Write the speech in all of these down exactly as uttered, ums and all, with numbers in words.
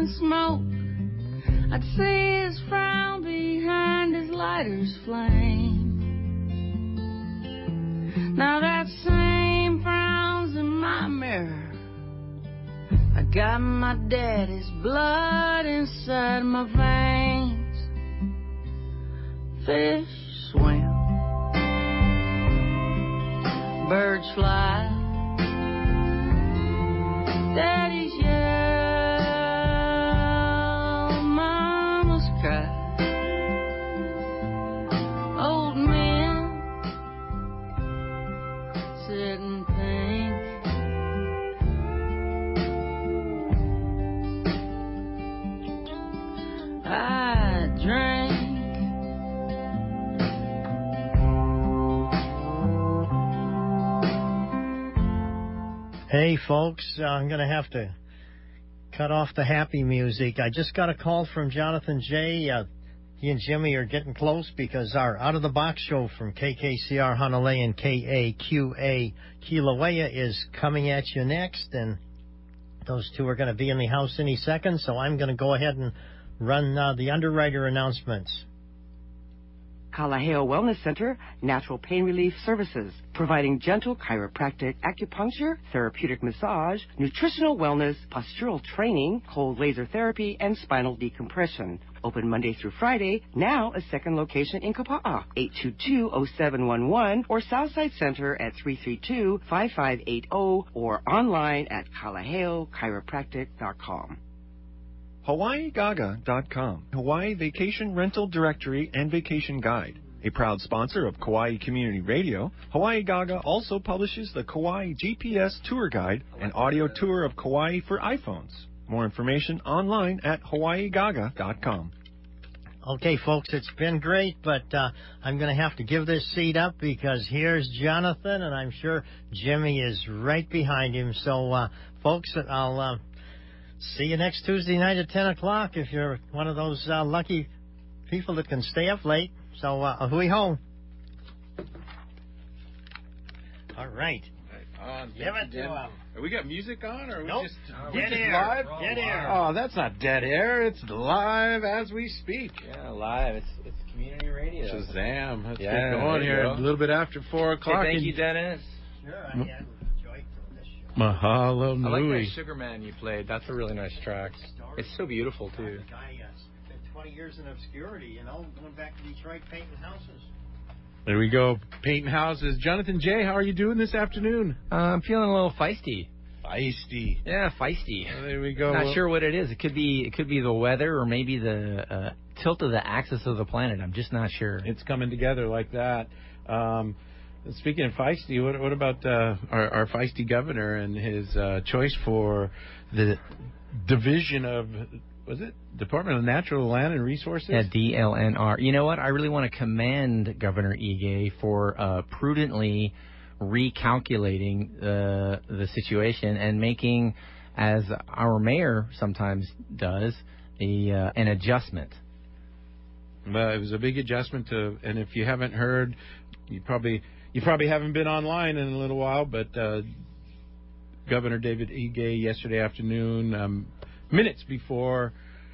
and smoke. I'd see his frown behind his lighter's flame. Now that same frown's in my mirror. I got my daddy's blood inside my veins. Fish swim, birds fly, daddy's yell, mama's cry. Old men sit and think. I drink. Hey, folks, uh, I'm going to have to cut off the happy music. I just got a call from Jonathan J. Uh, he and Jimmy are getting close because our Out of the Box show from K K C R Honolulu and K A Q A Kilauea is coming at you next, and those two are going to be in the house any second, so I'm going to go ahead and run uh, the underwriter announcements. Kalaheo Wellness Center, natural pain relief services, providing gentle chiropractic acupuncture, therapeutic massage, nutritional wellness, postural training, cold laser therapy, and spinal decompression. Open Monday through Friday, now a second location in Kapa'a, eight two two, oh seven one one, or Southside Center at three three two, five five eight zero, or online at kalaheo chiropractic dot com. Hawaii Gaga dot com, Hawaii Vacation Rental Directory and Vacation Guide. A proud sponsor of Kauai Community Radio, Hawaii Gaga also publishes the Kauai G P S Tour Guide, an audio tour of Kauai for iPhones. More information online at Hawaii Gaga dot com. Okay, folks, it's been great, but uh, I'm going to have to give this seat up because here's Jonathan, and I'm sure Jimmy is right behind him. So, uh, folks, I'll... Uh, See you next Tuesday night at ten o'clock if you're one of those uh, lucky people that can stay up late. So, uh, hui ho. All right. Uh, Give it to him. We got music on, or are nope. we just, uh, we dead just air. live? Dead air. Oh, that's not dead air. It's live as we speak. Yeah, live. It's it's community radio. Shazam. Let's yeah, get going here. Go. A little bit after four o'clock. Hey, thank you, Dennis. Sure, I had joy from this show. Mahalo I like nui. that Sugar Man you played. That's a really nice track. It's so beautiful, too. The guy uh, spent twenty years in obscurity, you know, going back to Detroit painting houses. There we go. Painting houses. Jonathan J., how are you doing this afternoon? Uh, I'm feeling a little feisty. Feisty. Yeah, feisty. Well, there we go. Not sure what it is. It could be it could be the weather or maybe the uh, tilt of the axis of the planet. I'm just not sure. It's coming together like that. Um, speaking of feisty, what, what about uh, our, our feisty governor and his uh, choice for the division of, was it Department of Natural Land and Resources? Yeah, D L N R. You know what? I really want to commend Governor Ige for uh, prudently recalculating uh, the situation and making, as our mayor sometimes does, a uh, an adjustment. Well, it was a big adjustment to, and if you haven't heard, you probably you probably haven't been online in a little while, but uh, Governor David Ige yesterday afternoon, um, minutes before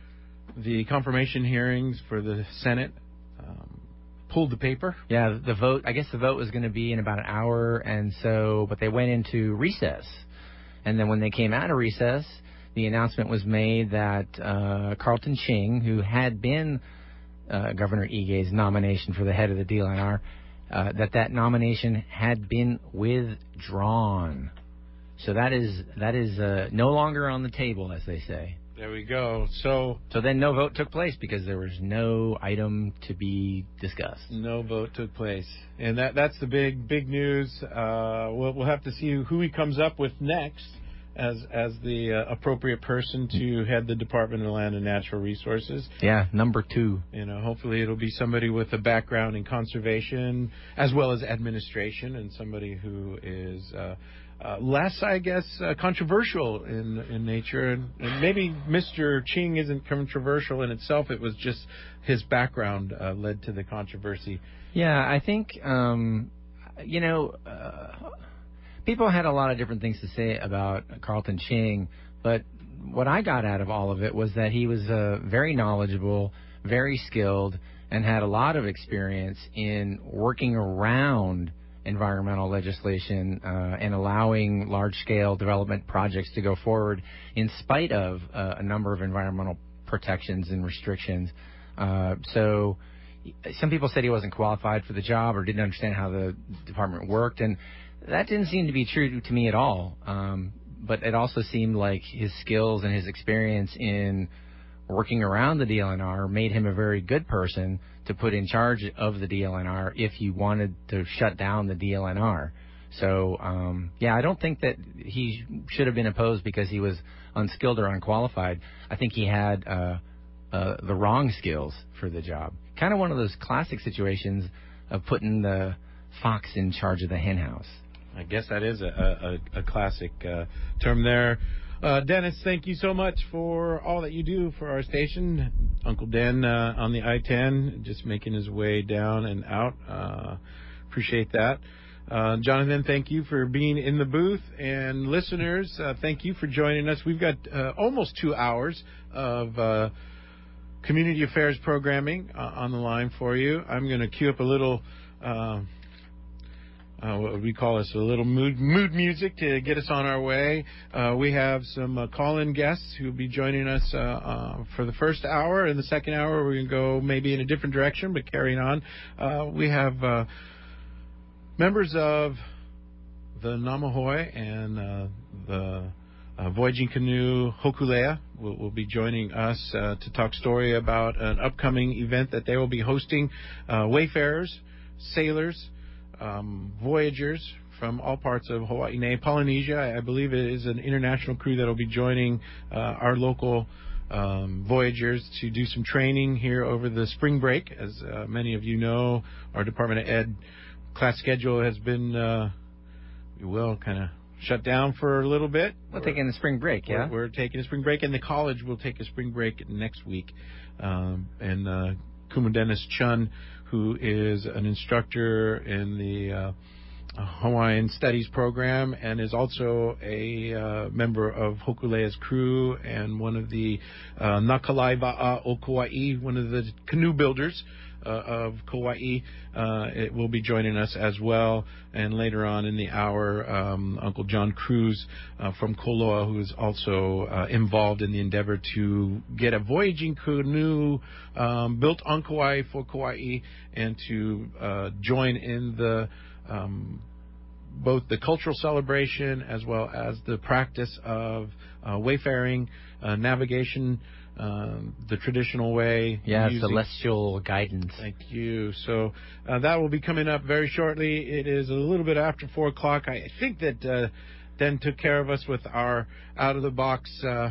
the confirmation hearings for the Senate, um, pulled the paper. Yeah, the vote, I guess the vote was going to be in about an hour, and so, but they went into recess. And then when they came out of recess, the announcement was made that uh, Carlton Ching, who had been uh, Governor Ige's nomination for the head of the D L N R, uh, that that nomination had been withdrawn. So that is that is uh, no longer on the table, as they say. There we go. So so then no vote took place because there was no item to be discussed. No vote took place. And that that's the big, big news. Uh, we'll, we'll have to see who he comes up with next as as the uh, appropriate person to head the Department of Land and Natural Resources. Yeah, number two. You know, hopefully it'll be somebody with a background in conservation as well as administration, and somebody who is uh, uh, less, I guess, uh, controversial in in nature. And, and maybe Mister Ching isn't controversial in itself. It was just his background uh, led to the controversy. Yeah, I think, um, you know, uh, people had a lot of different things to say about Carlton Ching, but what I got out of all of it was that he was uh, very knowledgeable, very skilled, and had a lot of experience in working around environmental legislation uh, and allowing large-scale development projects to go forward in spite of uh, a number of environmental protections and restrictions. Uh, so some people said he wasn't qualified for the job or didn't understand how the department worked, and that didn't seem to be true to me at all. Um, but it also seemed like his skills and his experience in working around the D L N R made him a very good person to put in charge of the D L N R if you wanted to shut down the D L N R. So, um, yeah, I don't think that he should have been opposed because he was unskilled or unqualified. I think he had uh, uh, the wrong skills for the job. Kind of one of those classic situations of putting the fox in charge of the hen house. I guess that is a, a, a classic uh, term there. Uh, Dennis, thank you so much for all that you do for our station. Uncle Den uh, on the I ten, just making his way down and out. Uh, appreciate that. Uh, Jonathan, thank you for being in the booth. And listeners, uh, thank you for joining us. We've got uh, almost two hours of uh, community affairs programming uh, on the line for you. I'm going to cue up a little... Uh, Uh, what would we call this? A little mood mood music to get us on our way. Uh, we have some uh, call-in guests who will be joining us uh, uh, for the first hour. In the second hour, we're going to go maybe in a different direction, but carrying on. Uh, we have uh, members of the Namahoe and uh, the uh, Voyaging Canoe Hokulea will, will be joining us uh, to talk story about an upcoming event that they will be hosting. Uh, wayfarers, sailors, Um, voyagers from all parts of Hawaii, Polynesia. I believe it is an international crew that will be joining uh, our local um, voyagers to do some training here over the spring break. As uh, many of you know, our Department of Ed class schedule has been, uh, we will kind of shut down for a little bit. We're taking a spring break, yeah? We're, we're taking a spring break, and the college will take a spring break next week. Um, and uh, Kumu Dennis Chun, who is an instructor in the uh, Hawaiian Studies program and is also a uh, member of Hokulea's crew and one of the uh, Nakalaiva'a o Kauai, one of the canoe builders uh, of Kauai. Uh, it will be joining us as well. And later on in the hour, um, Uncle John Cruz uh, from Koloa, who is also uh, involved in the endeavor to get a voyaging canoe um, built on Kauai for Kauai and to uh, join in the um, both the cultural celebration as well as the practice of uh, wayfaring, uh, navigation, um, the traditional way. Yeah, using... celestial guidance. Thank you. So uh, that will be coming up very shortly. It is a little bit after four o'clock. I think that uh, Den took care of us with our out-of-the-box uh,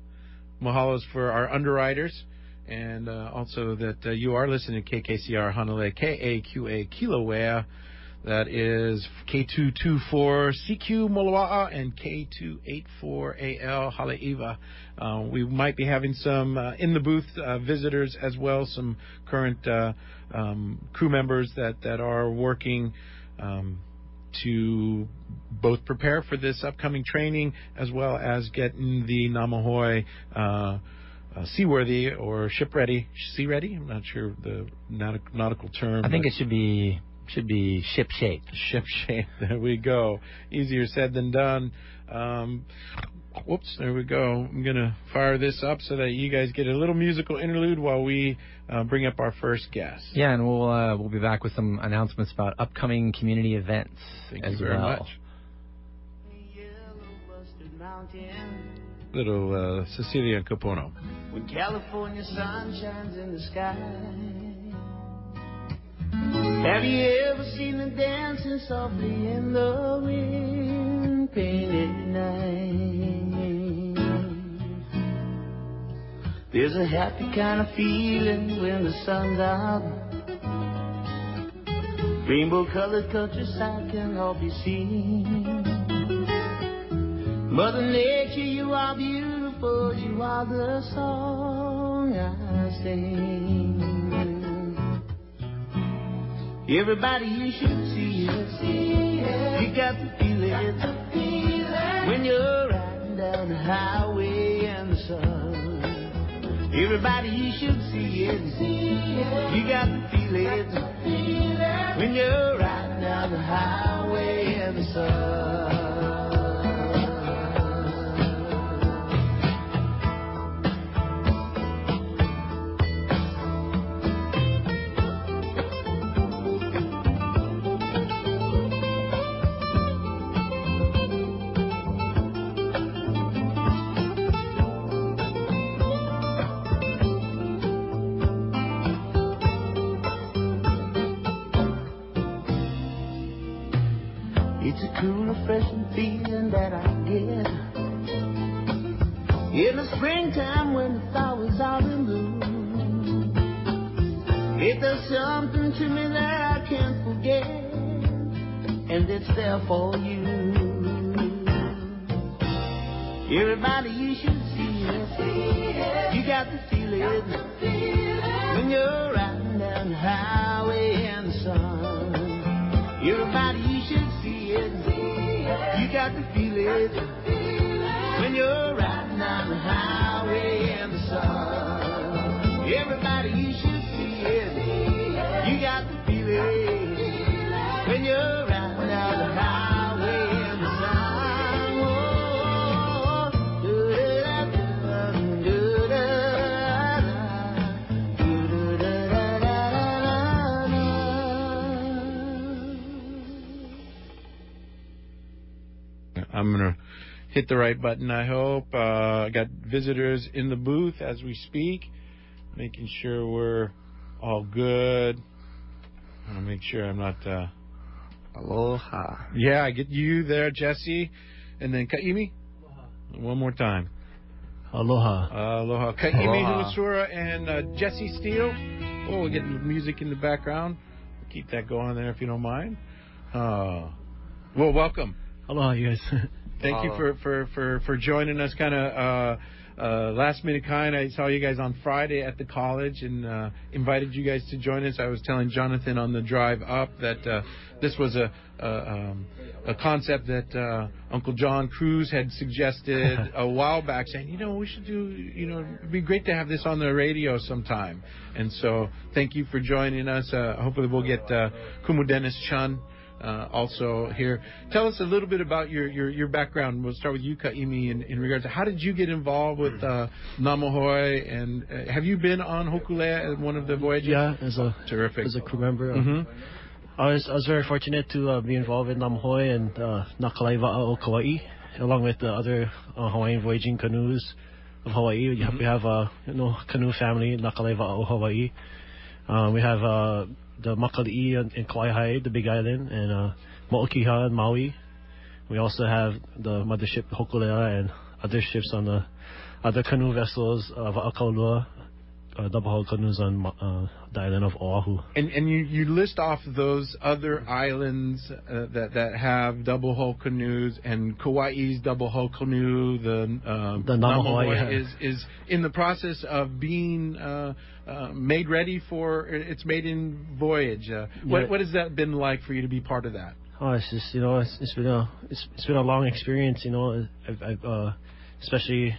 mahalos for our underwriters. And uh, also that uh, you are listening to K K C R Hanalei, K A Q A Kilauea. That is K two twenty-four C Q Moloa'a and K two eighty-four A L Haleiwa. Uh, we might be having some uh, in the booth uh, visitors as well, some current uh, um, crew members that, that are working um, to both prepare for this upcoming training as well as getting the Namahoe uh, Uh, seaworthy or ship ready, sea ready. I'm not sure the nautic- nautical term. I think it should be should be ship shape. Ship shape. There we go. Easier said than done. Um, whoops. There we go. I'm gonna fire this up so that you guys get a little musical interlude while we uh, bring up our first guest. Yeah, and we'll uh, we'll be back with some announcements about upcoming community events. Thank as you very well. much. Little uh, Cecilia Capono. When California sun shines in the sky, have you ever seen them dancing softly in the wind painted night? There's a happy kind of feeling when the sun's out. Rainbow colored countryside can all be seen. Mother Nature, you are beautiful, you are the song I sing. Everybody, you should see it, see it. You got to feel it, when you're riding down the highway and sun. Everybody, you should see it. You got to feel it when you're riding down the highway in the sun. It's a cool, refreshing feeling that I get in the springtime when the flowers are in bloom. If there's something to me that I can't forget, and it's there for you. Everybody, you should see it. You got to feel it when you're riding down the highway in the sun. Everybody, you should see it. You got to feel it when you're riding down the highway in the sun. Everybody, you should see it. You got to feel it when you're riding down the highway in the sun. Oh, do-da-da-da, do-da-da-da, do-da-da-da-da. I'm going to hit the right button, I hope. Uh, I got visitors in the booth as we speak, making sure we're all good. I want to make sure I'm not... Uh... Aloha. Yeah, I get you there, Jesse. And then Kaimi. Aloha. One more time. Aloha. Uh, aloha. Kaimi Huasura and uh, Jesse Steele. Oh, we're getting the music in the background. Keep that going there if you don't mind. Uh, well, welcome. Aloha, you guys. Thank you for, for, for, for joining us kind of uh, uh, last minute kind. I saw you guys on Friday at the college and uh, invited you guys to join us. I was telling Jonathan on the drive up that uh, this was a a, um, a concept that uh, Uncle John Cruz had suggested a while back, saying, you know, we should do, you know, it'd be great to have this on the radio sometime. And so thank you for joining us. Uh, hopefully we'll get uh, Kumu Dennis Chun Uh, also here. Tell us a little bit about your, your, your background. We'll start with you, Kaimi, in, in regards to how did you get involved with uh, Namahoe, and uh, have you been on Hokulea at one of the voyages? Yeah, as a terrific as a crew member. Mm-hmm. I was I was very fortunate to uh, be involved in Namahoe and uh, Nakalaiwa'o Kauai, along with the other uh, Hawaiian voyaging canoes of Hawaii. We have, Mm-hmm. we have uh, you know, canoe family Nakalaiwa'o Hawaii. Uh, we have uh, the Makali'i in, in Kauai, the Big Island, and uh, Mo'okiha in Maui. We also have the mothership Hokulea and other ships on the other canoe vessels of Akaulua, uh, double hull canoes on uh, the island of Oahu. And and you, you list off those other islands uh, that that have double hull canoes, and Kauai's double hull canoe, the uh, the Namahoe, yeah. is is in the process of being uh, uh, made ready for its maiden voyage. Uh, what Yeah. what has that been like for you to be part of that? Oh, it's just, you know, it's, it's been a it's, it's been a long experience, you know. I've, I've uh, especially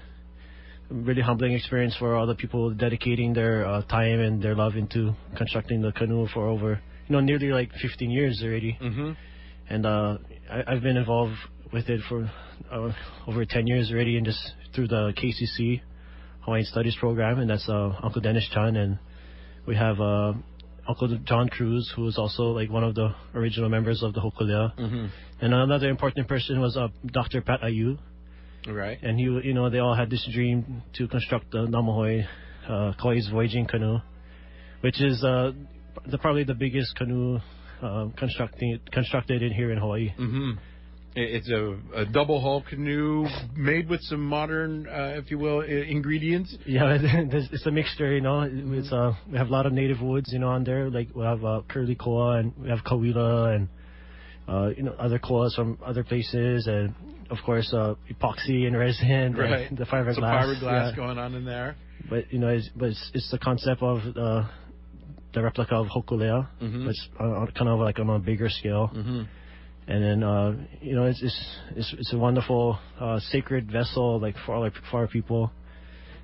really humbling experience for all the people dedicating their uh, time and their love into constructing the canoe for over, you know, nearly like fifteen years already. Mm-hmm. And uh, I, I've been involved with it for uh, over ten years already, and just through the K C C Hawaiian Studies program, and that's uh, Uncle Dennis Chan, and we have uh, Uncle John Cruz, who was also like one of the original members of the Hokulea. Mm-hmm. And another important person was uh, Doctor Pat Ayu. Right. And he, you know, they all had this dream to construct the Namahoe, uh, Kauai's voyaging canoe, which is uh, the, probably the biggest canoe uh, constructing constructed in here in Hawaii. Mm-hmm. It's a, a double hull canoe made with some modern, uh, if you will, I- ingredients. Yeah, it's a mixture, you know. It's uh, we have a lot of native woods, you know, on there. Like we have uh, curly koa, and we have kauila, and uh, you know, other koas from other places, and of course uh, epoxy and resin, Right. the fiberglass. Some fiberglass yeah. going on in there. But you know, it's, but it's, it's the concept of uh, the replica of Hokulea, Mhm. but it's uh, kind of like on a bigger scale. Mm-hmm. And then uh, you know, it's it's it's, it's a wonderful uh, sacred vessel, like for all our, for our people.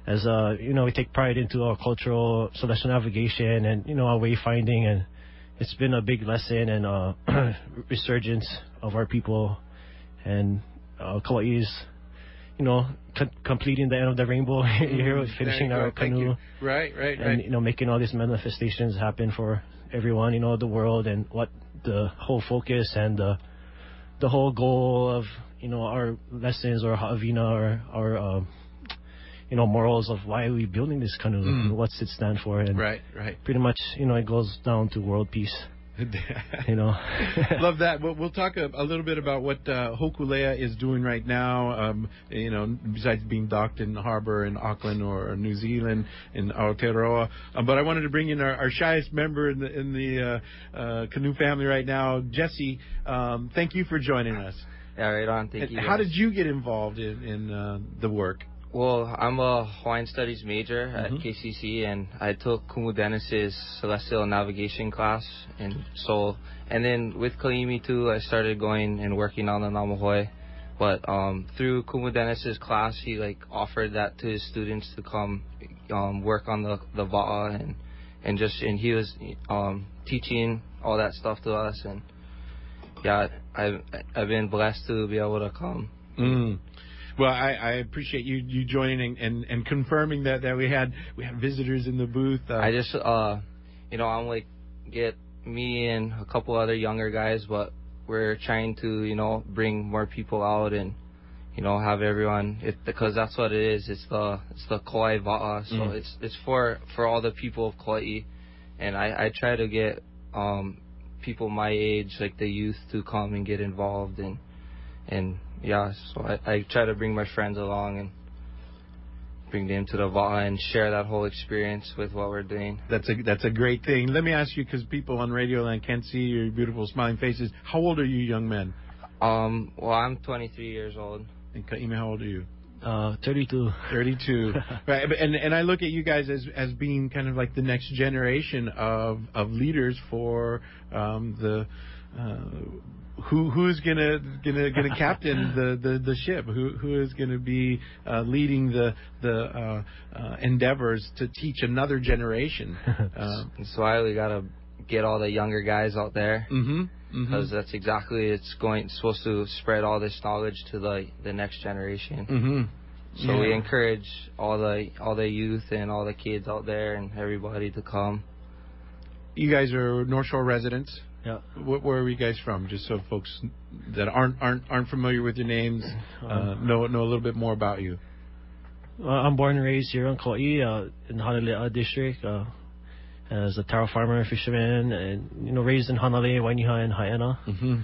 as uh, you know, we take pride into our cultural celestial navigation and, you know, our wayfinding, and it's been a big lesson and uh, resurgence of our people, and uh, Kauai's, you know, co- completing the end of the rainbow here, finishing our canoe, right, right, and right. you know, making all these manifestations happen for everyone, you know, the world, and what the whole focus and the the whole goal of, you know, our lessons or ha'avina or our uh, you know, morals of why are we building this canoe, Mm. and what's it stand for, and Right, right. pretty much, you know, it goes down to world peace. You know, love that. We'll, we'll talk a, a little bit about what uh, Hokulea is doing right now. Um, you know, besides being docked in the harbor in Auckland or New Zealand in Aotearoa. Um, but I wanted to bring in our, our shyest member in the in the uh, uh, canoe family right now, Jesse. Um, thank you for joining us. Yeah, right on. Thank And you. how guys. did you get involved in in uh, the work? Well, I'm a Hawaiian Studies major Mhm. at K C C, and I took Kumu Dennis's Celestial Navigation class, and so, and then with Kaimi too, I started going and working on the Namahoe. But um, through Kumu Dennis's class, he like offered that to his students to come um, work on the the va'a, and and just and he was um, teaching all that stuff to us, and yeah, I've I've been blessed to be able to come. Mm. Well, I, I appreciate you, you joining and, and confirming that, that we had we had visitors in the booth. Uh, I just, uh, you know, I'm like, get me and a couple other younger guys, but we're trying to, you know, bring more people out and, you know, have everyone, it, because that's what it is. It's the it's the Kauai Va'a, so Mm. it's it's for for all the people of Kauai, and I I try to get um people my age, like the youth, to come and get involved, and and yeah, so I, I try to bring my friends along and bring them to the Va'a and share that whole experience with what we're doing. That's a that's a great thing. Let me ask you, because people on Radio Land can't see your beautiful smiling faces. How old are you, young men? Um, well, I'm twenty-three years old. And Kaime, how old are you? uh, thirty-two. thirty-two. Right, and and I look at you guys as as being kind of like the next generation of of leaders for um, the. Uh, Who who's gonna gonna gonna captain the, the, the ship? Who who is gonna be uh, leading the the uh, uh, endeavors to teach another generation? Uh, So I really gotta get all the younger guys out there, mm-hmm, because mm-hmm, that's exactly it's going it's supposed to spread all this knowledge to the the next generation. mm-hmm. So Yeah. we encourage all the all the youth and all the kids out there and everybody to come. You guys are North Shore residents. Yeah. Where, where are you guys from? Just so folks that aren't aren't aren't familiar with your names uh, know know a little bit more about you. Uh, I'm born and raised here in Kauai, uh, in Hanalea District, uh, as a taro farmer and fisherman, and, you know, raised in Hanalei, Wainiha, and Haena. Mm-hmm.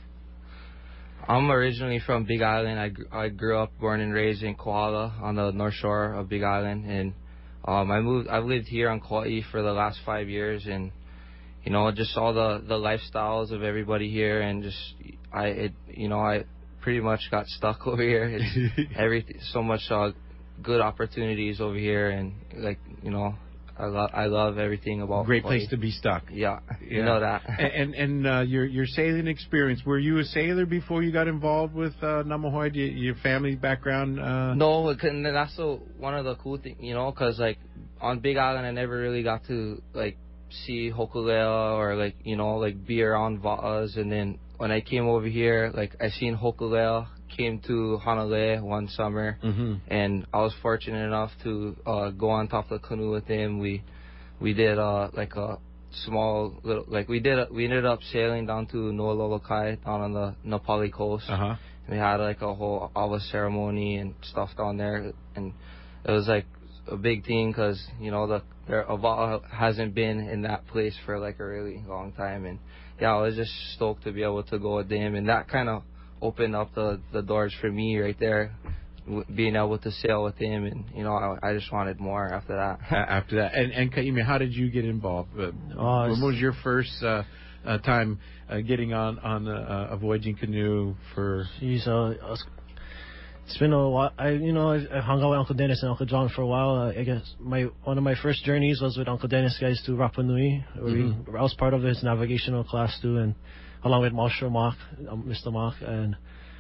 I'm originally from Big Island. I, gr- I grew up, born and raised in Kohala on the North Shore of Big Island, and um, I moved. I've lived here on Kauai for the last five years, and you know, just all the, the lifestyles of everybody here, and just I, it, you know, I pretty much got stuck over here. It's everything, so much uh, good opportunities over here, and like, you know, I love I love everything about Great Kauai. place to be stuck. Yeah, you Yeah. know that. And and, and uh, your your sailing experience. Were you a sailor before you got involved with uh, Namahoe? Do you, your family background? Uh... No, it couldn't- and that's the, one of the cool things, you know, because like on Big Island, I never really got to like see Hokulea or like, you know, like be around Va'as. And then when I came over here, like I seen Hokulea, came to Hanalei one summer, Mm-hmm. and I was fortunate enough to uh, go on top of the canoe with him. We we did uh, like a small little like we did a, we ended up sailing down to Nuololokai down on the Nepali coast. Uh huh. We had like a whole awa ceremony and stuff down there, and it was like a big thing because, you know, the their Awa hasn't been in that place for like a really long time, and yeah, I was just stoked to be able to go with them, and that kind of opened up the the doors for me right there, w- being able to sail with him, and you know, I, I just wanted more after that. After that, and and Kaime, how did you get involved? Uh, Oh, when was your first uh, uh, time uh, getting on on a, a voyaging canoe for? Jeez, uh, I was- it's been a while. I, you know, I, I hung out with Uncle Dennis and Uncle John for a while. Uh, I guess my one of my first journeys was with Uncle Dennis guys to Rapa Nui. Where Mhm. we, I was part of his navigational class too, and along with Marshall Mock, um, Mister Mock, and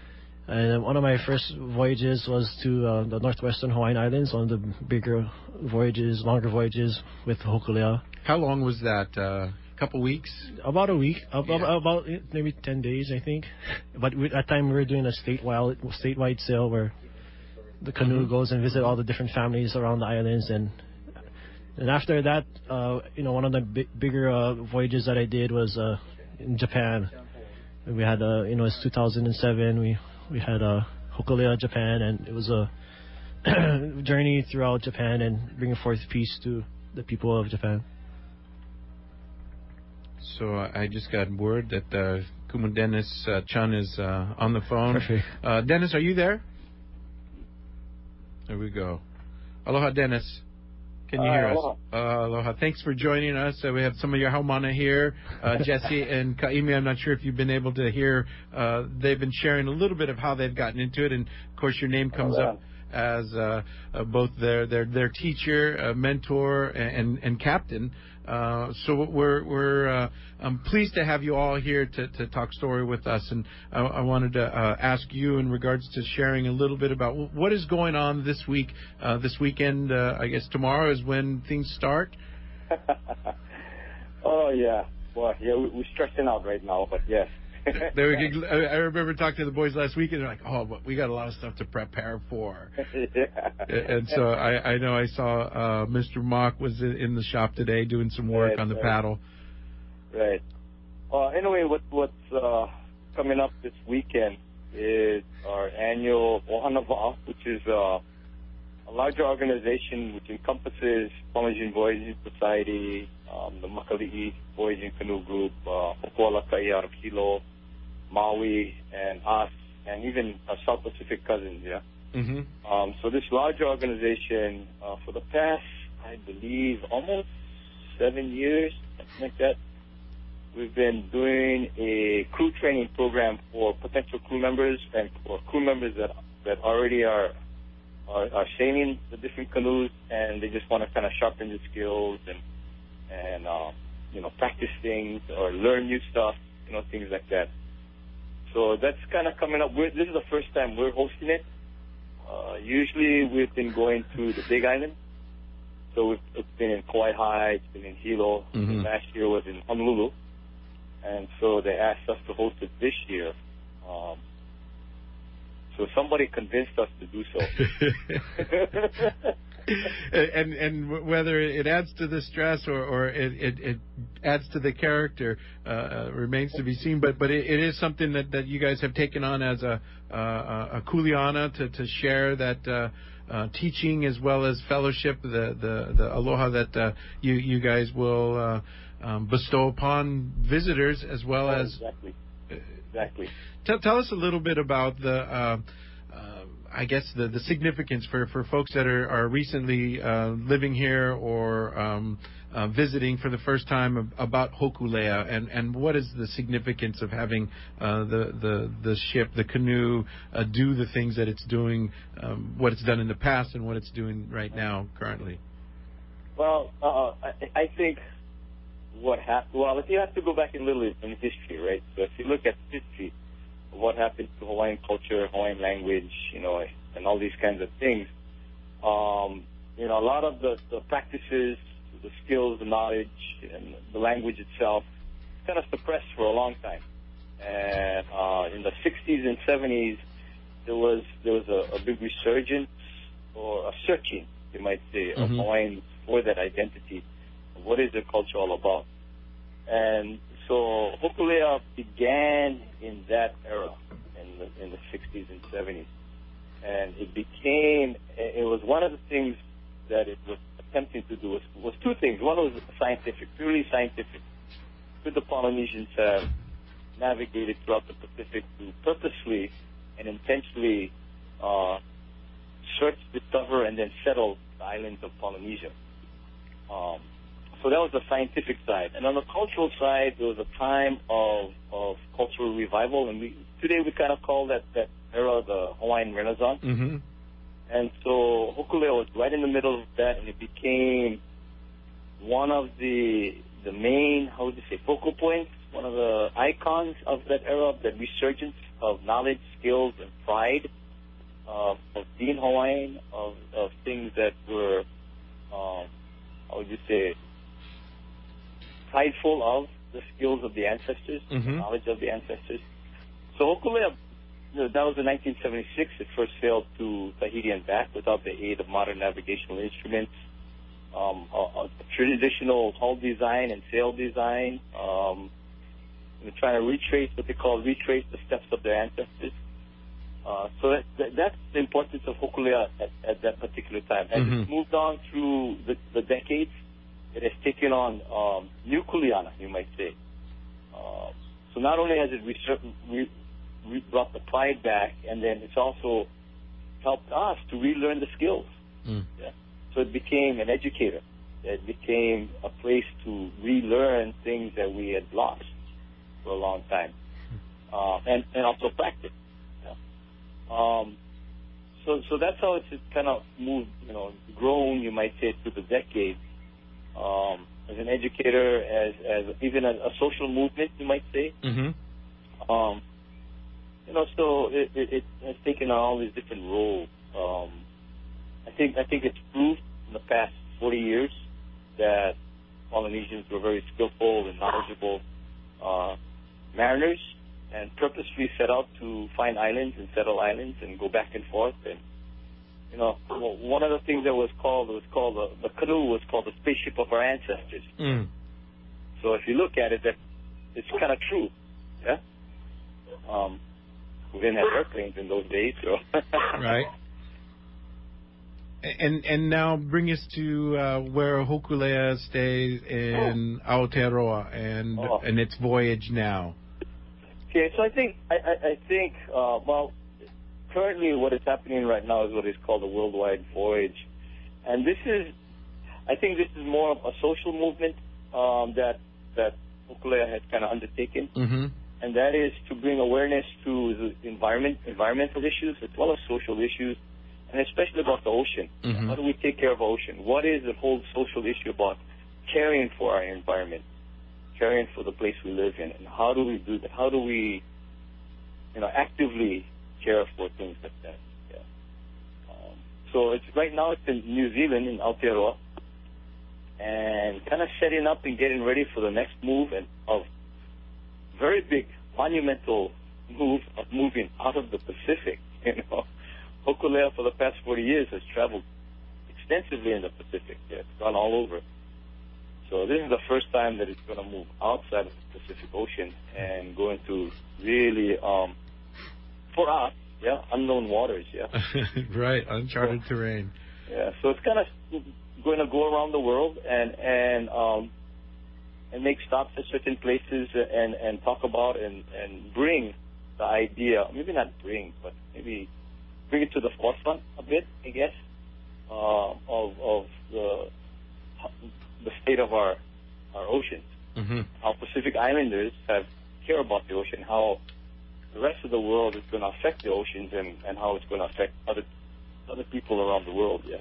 And one of my first voyages was to uh, the northwestern Hawaiian Islands, one of the bigger voyages, longer voyages with Hokulea. How long was that? A uh, couple weeks? About a week, about, Yeah. about maybe ten days, I think. But we, at that time we were doing a statewide statewide sail where the canoe Mm-hmm. goes and visit all the different families around the islands. And and after that, uh, you know, one of the bi- bigger uh, voyages that I did was uh, in Japan. We had, uh, you know, it's two thousand seven. We we had uh, Hokulea, Japan, and it was a journey throughout Japan and bringing forth peace to the people of Japan. So uh, I just got word that uh, Kumu Dennis uh, Chun is uh, on the phone. Perfect. Uh, Dennis, are you there? There we go. Aloha, Dennis. Can you Uh, hear us? aloha. Uh, aloha. Thanks for joining us. Uh, we have some of your haumana here. Uh, Jesse and Kaimi, I'm not sure if you've been able to hear. Uh, they've been sharing a little bit of how they've gotten into it. And, of course, your name comes Oh, yeah. up as uh, uh, both their, their, their teacher, uh, mentor, and, and captain. Uh, so we're we're uh, I'm pleased to have you all here to, to talk story with us, and I, I wanted to uh, ask you in regards to sharing a little bit about what is going on this week. Uh, this weekend, uh, I guess tomorrow is when things start. Oh, yeah. Well, yeah, we, we're stressing out right now, but yes. They were, I I remember talking to the boys last week, and they're like, "Oh, but we got a lot of stuff to prepare for." Yeah. And so I, I know I saw uh, Mister Mock was in, in the shop today doing some work Right, on the right. paddle. Right. Uh, anyway, what, what's uh, coming up this weekend is our annual Ohana Va'a, which is uh, a larger organization which encompasses Polynesian Voyaging Society, um, the Makali'i Voyaging Canoe Group, uh, Hokuala Ka'i out of Hilo, Maui, and us, and even our South Pacific cousins, yeah. Mm-hmm. Um, so this large organization, uh, for the past, I believe, almost seven years, something like that, we've been doing a crew training program for potential crew members and for crew members that that already are are, are sailing the different canoes, and they just want to kind of sharpen their skills and and uh, you know, practice things or learn new stuff, you know, things like that. So that's kind of coming up. We're, this is the first time we're hosting it. Uh, usually we've been going to the Big Island. So we've, it's been in Kauai High, it's been in Hilo. Mhm. Last year was in Honolulu. And so they asked us to host it this year. Um, so somebody convinced us to do so. and and whether it adds to the stress or, or it, it, it adds to the character uh, uh, remains to be seen. But but it, it is something that, that you guys have taken on as a uh, a kuleana to, to share that uh, uh, teaching as well as fellowship, the the, the aloha that uh, you you guys will uh, um, bestow upon visitors as well Oh, as. exactly. Exactly. Tell, tell us a little bit about the, uh, uh, I guess, the, the significance for, for folks that are, are recently uh, living here or um, uh, visiting for the first time ab- about Hokulea, and, and what is the significance of having uh, the, the, the ship, the canoe, uh, do the things that it's doing, um, what it's done in the past and what it's doing right now currently? Well, uh, I, I think what happened, well, if you have to go back a little bit in history, right? So if you look at history, what happened to Hawaiian culture, Hawaiian language, you know, and all these kinds of things, um, you know, a lot of the, the practices, the skills, the knowledge, and the language itself kind of suppressed for a long time. And uh, in the sixties and seventies, there was there was a, a big resurgence or a searching, you might say, of Mhm. Hawaiians for that identity. What is their culture all about? And so Hokulea began in that era, in the, in the sixties and seventies. And it became, it was one of the things that it was attempting to do was, was two things. One was scientific, purely scientific. Could the Polynesians have navigated throughout the Pacific to purposely and intentionally uh, search, discover, and then settle the islands of Polynesia? Um, So that was the scientific side. And on the cultural side, there was a time of, of cultural revival. And we today we kind of call that, that era the Hawaiian Renaissance. Mm-hmm. And so Hokulea was right in the middle of that, and it became one of the the main, how would you say, focal points one of the icons of that era, that resurgence of knowledge, skills, and pride uh, of being Hawaiian, of, of things that were, um, how would you say, prideful of the skills of the ancestors, Mm-hmm. the knowledge of the ancestors. So Hokulea, you know, that was in nineteen seventy-six. It first sailed to Tahiti and back without the aid of modern navigational instruments. Um, a, a traditional hull design and sail design. Um, and trying to retrace what they call retrace the steps of their ancestors. Uh, so that, that, that's the importance of Hokulea at, at that particular time. As Mhm. it's moved on through the, the decades, it has taken on um, new Kuleana, you might say. Uh, so not only has it re- re- re- brought the pride back, and then it's also helped us to relearn the skills. Mm. Yeah? So it became an educator. It became a place to relearn things that we had lost for a long time, uh, and, and also practice. Yeah? Um, so so that's how it's kind of moved, you know, grown, you might say, through the decades. Um, as an educator, as as even a, a social movement, you might say. Mm-hmm. Um, you know, so it, it, it has taken on all these different roles. Um, I think I think it's proved in the past forty years that Polynesians were very skillful and knowledgeable uh, mariners, and purposely set out to find islands and settle islands and go back and forth. And you know, one of the things that was called was called the, the canoe was called the spaceship of our ancestors. Mm. So if you look at it, that it's kind of true. Yeah. Um, we didn't have airplanes in those days, so. Right. And and now bring us to uh, where Hokulea stays in Aotearoa and Oh. and its voyage now. Okay, so I think I, I, I think uh, well, currently what is happening right now is what is called a worldwide voyage, and this is, I think this is more of a social movement um, that that Hokulea has kind of undertaken, Mm-hmm. and that is to bring awareness to the environment, environmental issues as well as social issues, and especially about the ocean. Mhm. How do we take care of ocean? What is the whole social issue about caring for our environment, caring for the place we live in, and how do we do that? How do we, you know, actively care for things like that? Yeah. Um, so it's right now it's in New Zealand in Aotearoa, and kind of setting up and getting ready for the next move and of very big monumental move of moving out of the Pacific. You know, Hokulea for the past forty years has traveled extensively in the Pacific. Yeah, it's gone all over. So this is the first time that it's going to move outside of the Pacific Ocean and go into really, um, for us, yeah, unknown waters. Yeah. Right, uncharted So- terrain. Yeah, so it's kind of going to go around the world and and um, and make stops at certain places and, and talk about and, and bring the idea, maybe not bring, but maybe bring it to the forefront a bit, I guess, uh, of of the the state of our our oceans. Mm-hmm. How Pacific Islanders have care about the ocean, how the rest of the world is going to affect the oceans, and, and how it's going to affect other other people around the world. Yeah,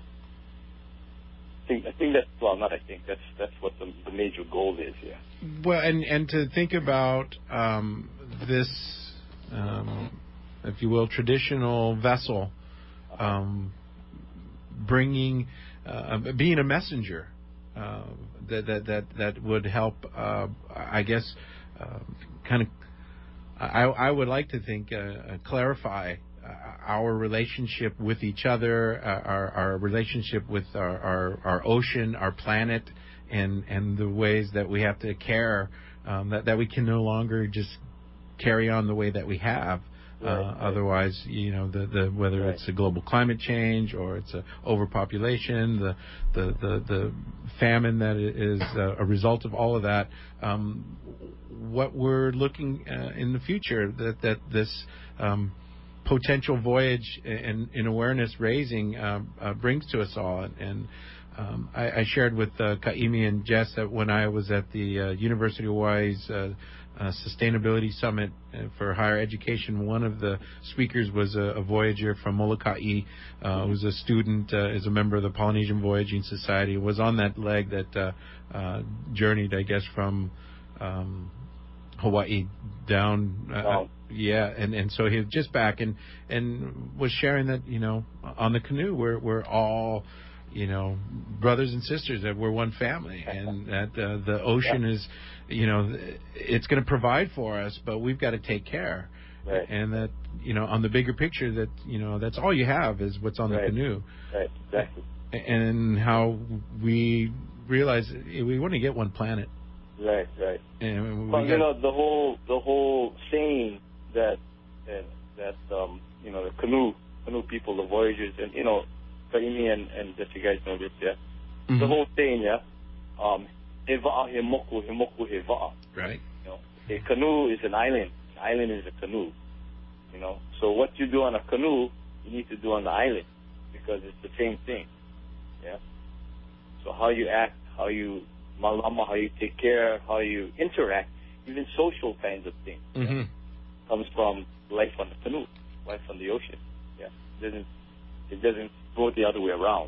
I think I think that's well, not I think that's that's what the, the major goal is. Yeah. Well, and and to think about um, this, um, if you will, traditional vessel, um, bringing, uh, being a messenger. Uh, that, that that that would help. Uh, I guess, uh, kind of. I I would like to think uh, uh, clarify uh, our relationship with each other, uh, our our relationship with our, our our ocean, our planet, and and the ways that we have to care. Um, that that we can no longer just carry on the way that we have. Uh, Right, right. Otherwise, you know, the, the whether Right. it's a global climate change or it's a overpopulation, the the the, the famine that is a, a result of all of that. Um, what we're looking uh, in the future that that this um, potential voyage and in awareness raising uh, uh, brings to us all, and. and Um, I, I shared with uh, Kaimi and Jess that when I was at the uh, University of Hawaii's uh, uh, Sustainability Summit uh, for Higher Education, one of the speakers was a, a voyager from Molokai, uh, who's a student, uh, is a member of the Polynesian Voyaging Society, was on that leg that uh, uh, journeyed, I guess, from um, Hawaii down. Uh, Oh. Yeah, and, and so he was just back and and was sharing that, you know, on the canoe we're we're all, you know, brothers and sisters, that we're one family, and that uh, the ocean Yeah. is, you know, it's going to provide for us, but we've got to take care. Right. And that, you know, on the bigger picture, that, you know, that's all you have is what's on the Right. canoe. Right, exactly. And how we realize we want to get one planet. Right, right. And we Well, you got- know, the whole the whole saying that that, that um, you know, the canoe canoe people, the voyagers, and you know, Kaimi and and that you guys know this, yeah. Mhm. The whole saying, yeah. Um, he va'a he moku, he moku he va'a. Right. You know, a canoe is an island. An island is a canoe. You know, so what you do on a canoe, you need to do on the island, because it's the same thing. Yeah. So how you act, how you malama, how you take care, how you interact, even social kinds of things, Mm-hmm. comes from life on the canoe, life on the ocean. Yeah. It doesn't it doesn't go the other way around.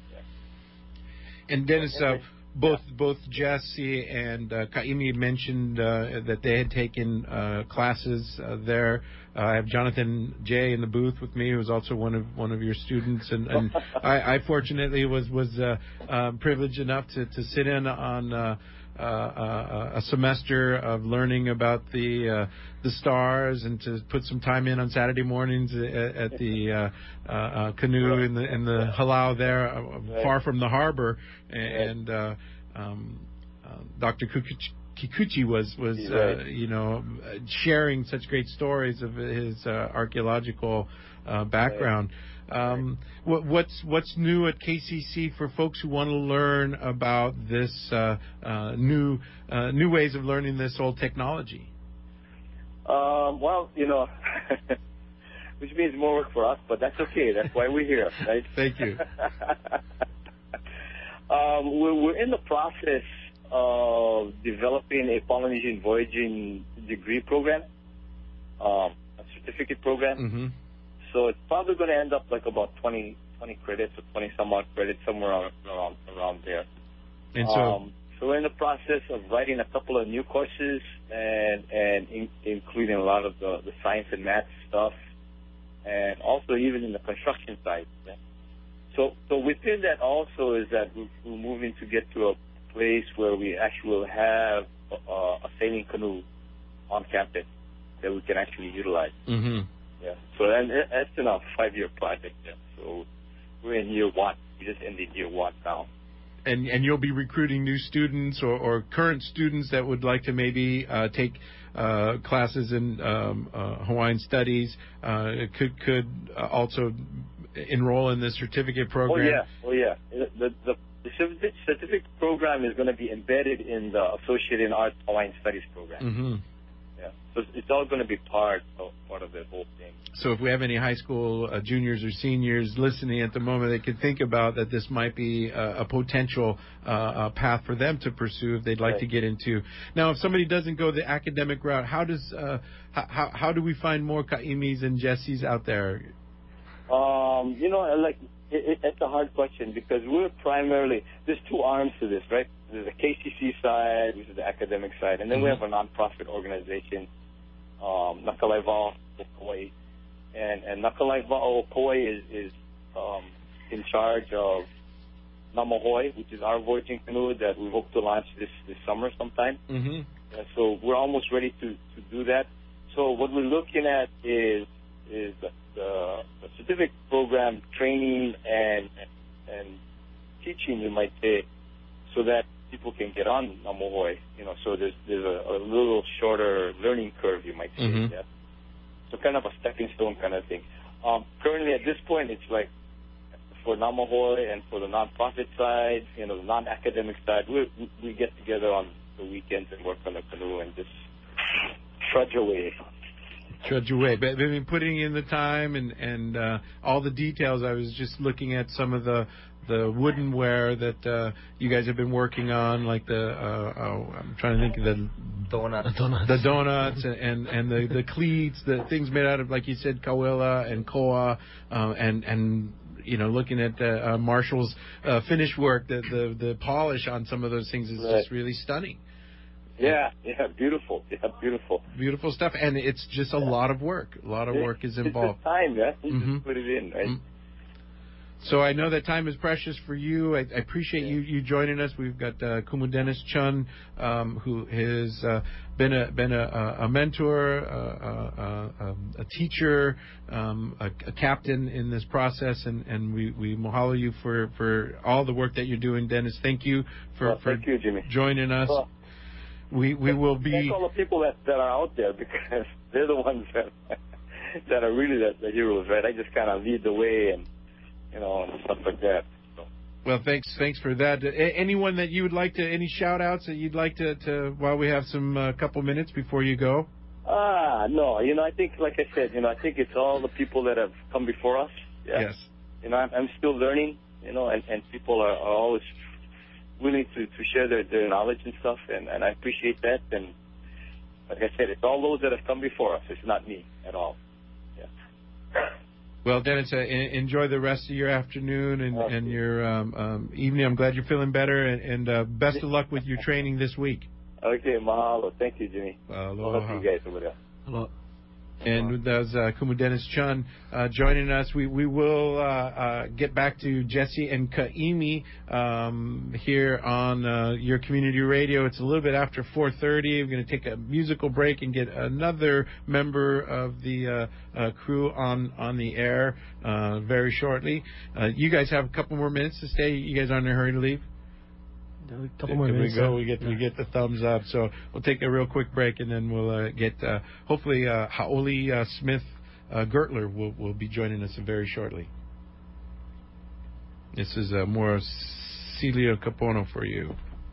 And Dennis, uh, both both Jesse and uh, Kaimi mentioned uh, that they had taken uh, classes uh, there. Uh, I have Jonathan J in the booth with me, who is also one of one of your students, and, and I, I fortunately was was uh, uh, privileged enough to, to sit in on uh, uh, uh, a semester of learning about the uh, the stars, and to put some time in on Saturday mornings at, at the uh, uh, uh, canoe in the in the halau there, uh, far from the harbor, and uh, um, uh, Doctor Kikuchi, Kikuchi was was uh, Right. you know sharing such great stories of his uh, archaeological uh, background. Um, what, what's what's new at K C C for folks who want to learn about this uh, uh, new uh, new ways of learning this old technology? Um, well, you know, which means more work for us, but that's okay. That's why we're here, right? Thank you. um, we're, we're in the process of developing a Polynesian voyaging degree program, um, a certificate program. Mm-hmm. So it's probably going to end up like about twenty, twenty credits or twenty some odd credits, somewhere around around, around there. And so, Um, so we're in the process of writing a couple of new courses, and and in, including a lot of the, the science and math stuff, and also even in the construction side. Yeah. So so within that also is that we're, we're moving to get to a place where we actually will have a, a sailing canoe on campus that we can actually utilize. mm-hmm. Yeah. So and it- that's in a five-year project. Yeah. So we're in year one. We just ended year one now. and and you'll be recruiting new students or, or current students that would like to maybe uh, take uh, classes in um, uh, Hawaiian studies. Uh, could could uh, also enroll in the certificate program. Oh yeah. Oh yeah. The the, the certificate certificate program is going to be embedded in the Associate in Arts Hawaiian Studies program. Mm-hmm. Yeah. So it's all going to be part of part of the whole thing. So if we have any high school uh, juniors or seniors listening at the moment, they could think about that this might be a, a potential uh, uh, path for them to pursue if they'd like Right. to get into. Now, if somebody doesn't go the academic route, how does uh, how how do we find more Kaimis and Jessies out there? Um, you know, like it, it, it's a hard question because we're primarily there's two arms to this, right? There's the K C C side, which is the academic side, and then we have a nonprofit organization, um, Nakalaivao Kauai, and and Nakalaivao Kauai is is um, in charge of Namahoe, which is our voyaging canoe that we hope to launch this this summer sometime. Mm-hmm. Uh, so we're almost ready to, to do that. So what we're looking at is is the, the, the certificate program training and and teaching, you might say, so that people can get on Namahoe. You know, so there's there's a, a little shorter learning curve, you might say. Mhm. Yeah. So kind of a stepping stone kind of thing. Um, currently, at this point, it's like for Namahoe and for the nonprofit side, you know, the non-academic side, we we, we get together on the weekends and work on the canoe and just trudge away. Trudge away, but I mean, putting in the time and and uh, all the details. I was just looking at some of the the woodenware that uh, you guys have been working on, like the uh, oh, I'm trying to think of the Donuts. the donuts and and the the cleats, the things made out of, like you said, kauela and koa, uh, and and you know, looking at uh, uh, Marshall's uh, finish work, the, the the polish on some of those things is Right. just really stunning. Yeah, yeah, beautiful. Yeah, beautiful. Beautiful stuff, and it's just a lot of work. A lot of work is involved. It's the time, yeah. You Mm-hmm. just put it in, right? Mm-hmm. So I know that time is precious for you. I, I appreciate you, you joining us. We've got uh, Kumu Dennis Chun, um, who has uh, been a been a, a mentor, a, a, a, a teacher, um, a, a captain in this process, and, and we, we mahalo you for, for all the work that you're doing, Dennis. Thank you for, Well, thank for you, Jimmy. joining us. Well, we we will be. Thank all the people that, that are out there, because they're the ones that that are really the, the heroes, right? I just kind of lead the way and, you know, and stuff like that. So. Well, thanks, thanks for that. A- anyone that you would like to, any shout outs that you'd like to, to while we have some uh, couple minutes before you go? Ah, no, you know, I think, like I said, you know, I think it's all the people that have come before us. Yeah. Yes. You know, I'm, I'm still learning, you know, and, and people are, are always willing to, to share their, their knowledge and stuff, and, and I appreciate that. And like I said, it's all those that have come before us. It's not me at all. Yeah. Well, Dennis, uh, en- enjoy the rest of your afternoon and, Okay. and your um, um, evening. I'm glad you're feeling better, and, and uh, best of luck with your training this week. Okay, mahalo. Thank you, Jimmy. Aloha. Aloha to you guys over there. Hello. And that's uh, Kumu Dennis Chun uh, joining us. We we will uh, uh, get back to Jesse and Kaimi um, here on uh, your community radio. It's a little bit after four thirty. We're going to take a musical break and get another member of the uh, uh, crew on, on the air uh, very shortly. Uh, you guys have a couple more minutes to stay. You guys aren't in a hurry to leave? A couple more There minutes. we go. uh, We get yeah. we get the thumbs up. So we'll take a real quick break, and then we'll uh, get uh, hopefully uh, Haoli uh, Smith uh, Gertler will will be joining us very shortly. This is uh, more Celia Capono for you.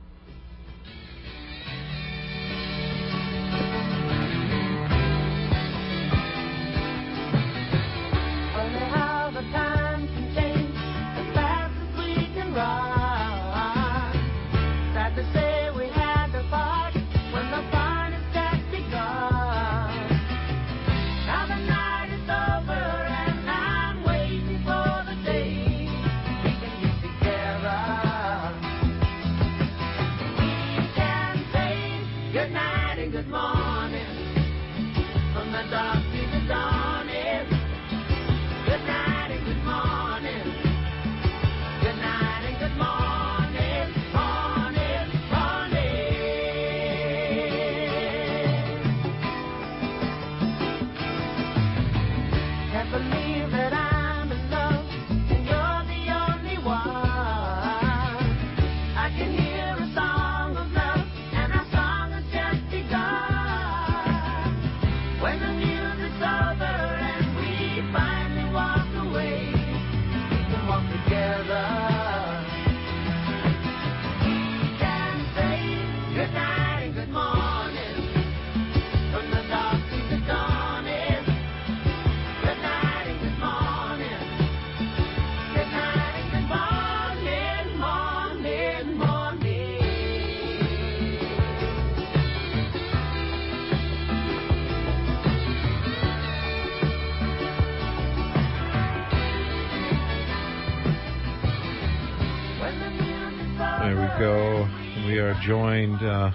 Go. We are joined uh,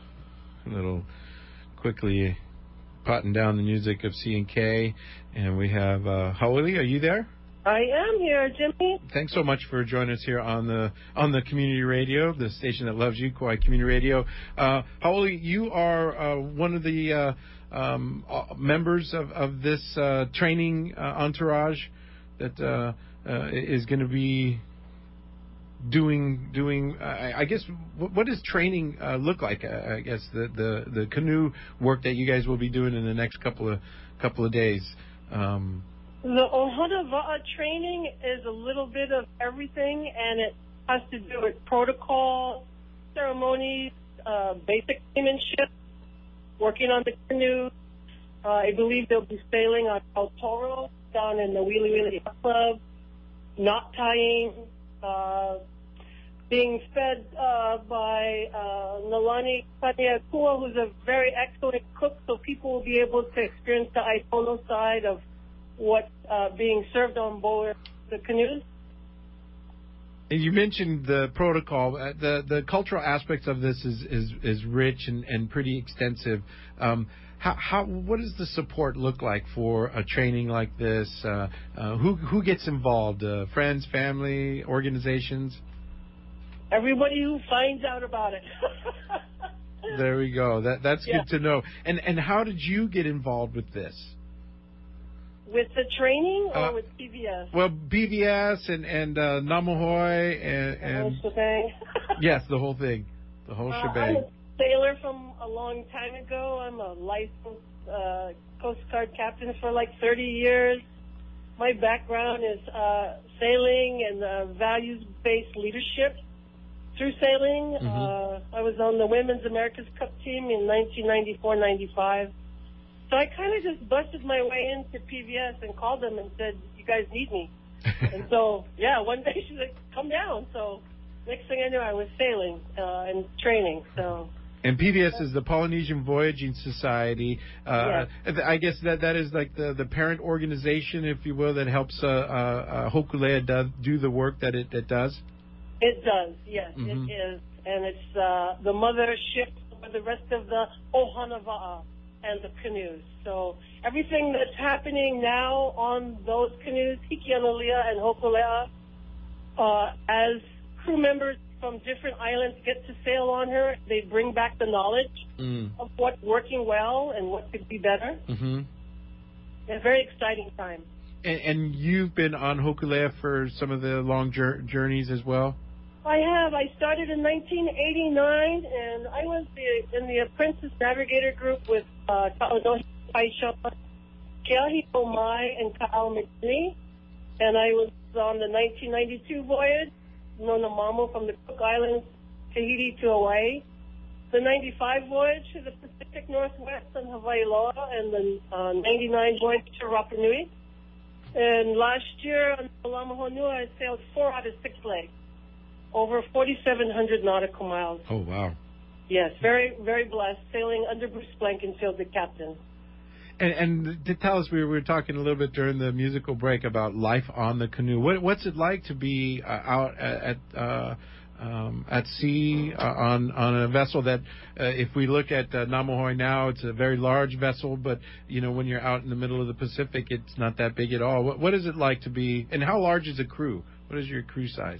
a little quickly potting down the music of C and K, and we have uh, Haoli. Are you there? I am here, Jimmy. Thanks so much for joining us here on the on the community radio, the station that loves you, Kauai Community Radio. Uh, Haoli, you are uh, one of the uh, um, members of of this uh, training uh, entourage that uh, uh, is going to be doing doing uh, I guess what, what does training uh, look like? Uh, I guess the, the the canoe work that you guys will be doing in the next couple of couple of days. Um, the Ohana Va'a training is a little bit of everything, and it has to do with protocol, ceremonies, uh, basic seamanship, working on the canoe. Uh, I believe they'll be sailing on El Toro down in the Wheelie Wheelie Yacht Club, knot tying, uh, being fed uh, by uh, Nalani Kaniakua, who's a very excellent cook, so people will be able to experience the Aipono side of what's uh, being served on board the canoes. And you mentioned the protocol. Uh, the the cultural aspects of this is is, is rich and, and pretty extensive. Um, how how what does the support look like for a training like this? Uh, uh, who who gets involved? Uh, friends, family, organizations? Everybody who finds out about it. There we go. That that's Yeah. good to know. And and how did you get involved with this? With the training or Uh, with P B S? Well, B V S and and uh, Namahoy and, The whole and shebang. yes, the whole thing, the whole Uh, I'm shebang. a sailor from a long time ago. I'm a licensed uh, Coast Guard captain for like thirty years. My background is uh, sailing and uh, values-based leadership through sailing. Mhm. Uh, I was on the Women's America's Cup team in nineteen ninety-four ninety-five. So I kind of just busted my way into P V S and called them and said, you guys need me. And so, yeah, one day she's like, come down. So next thing I knew, I was sailing uh, and training. So. And P V S is the Polynesian Voyaging Society. Uh, I guess that that is like the, the parent organization, if you will, that helps uh, uh, Hokulea do, do the work that it, it does. It does, yes, Mhm. it is. And it's uh, the mothership for the rest of the Ohana and the canoes. So everything that's happening now on those canoes, Hikianalia and Hokulea, uh, as crew members from different islands get to sail on her, they bring back the knowledge Mm. of what's working well and what could be better. Mm-hmm. A very exciting time. And, and you've been on Hokulea for some of the long jour- journeys as well? I have. I started in nineteen eighty-nine, and I was the, in the Apprentice Navigator group with uh, Ta'anohi Paisha, Keahi Omai, and Ka'al McNee. And I was on the nineteen ninety-two voyage, Nona Mamu from the Cook Islands, Tahiti to Hawaii. The ninety-five voyage to the Pacific Northwest and Hawaii Loa, and the uh, ninety-nine voyage to Rapa Nui. And last year on Lamahonua, I sailed four out of six legs. Over forty-seven hundred nautical miles. Oh, wow. Yes, very, very blessed, sailing under Bruce Blankenfield, the captain. And, and to tell us, we were talking a little bit during the musical break about life on the canoe. What, what's it like to be uh, out at at, uh, um, at sea uh, on on a vessel that, uh, if we look at uh, Namahoy now, it's a very large vessel, but you know when you're out in the middle of the Pacific, it's not that big at all. What, what is it like to be? And how large is the crew? What is your crew size?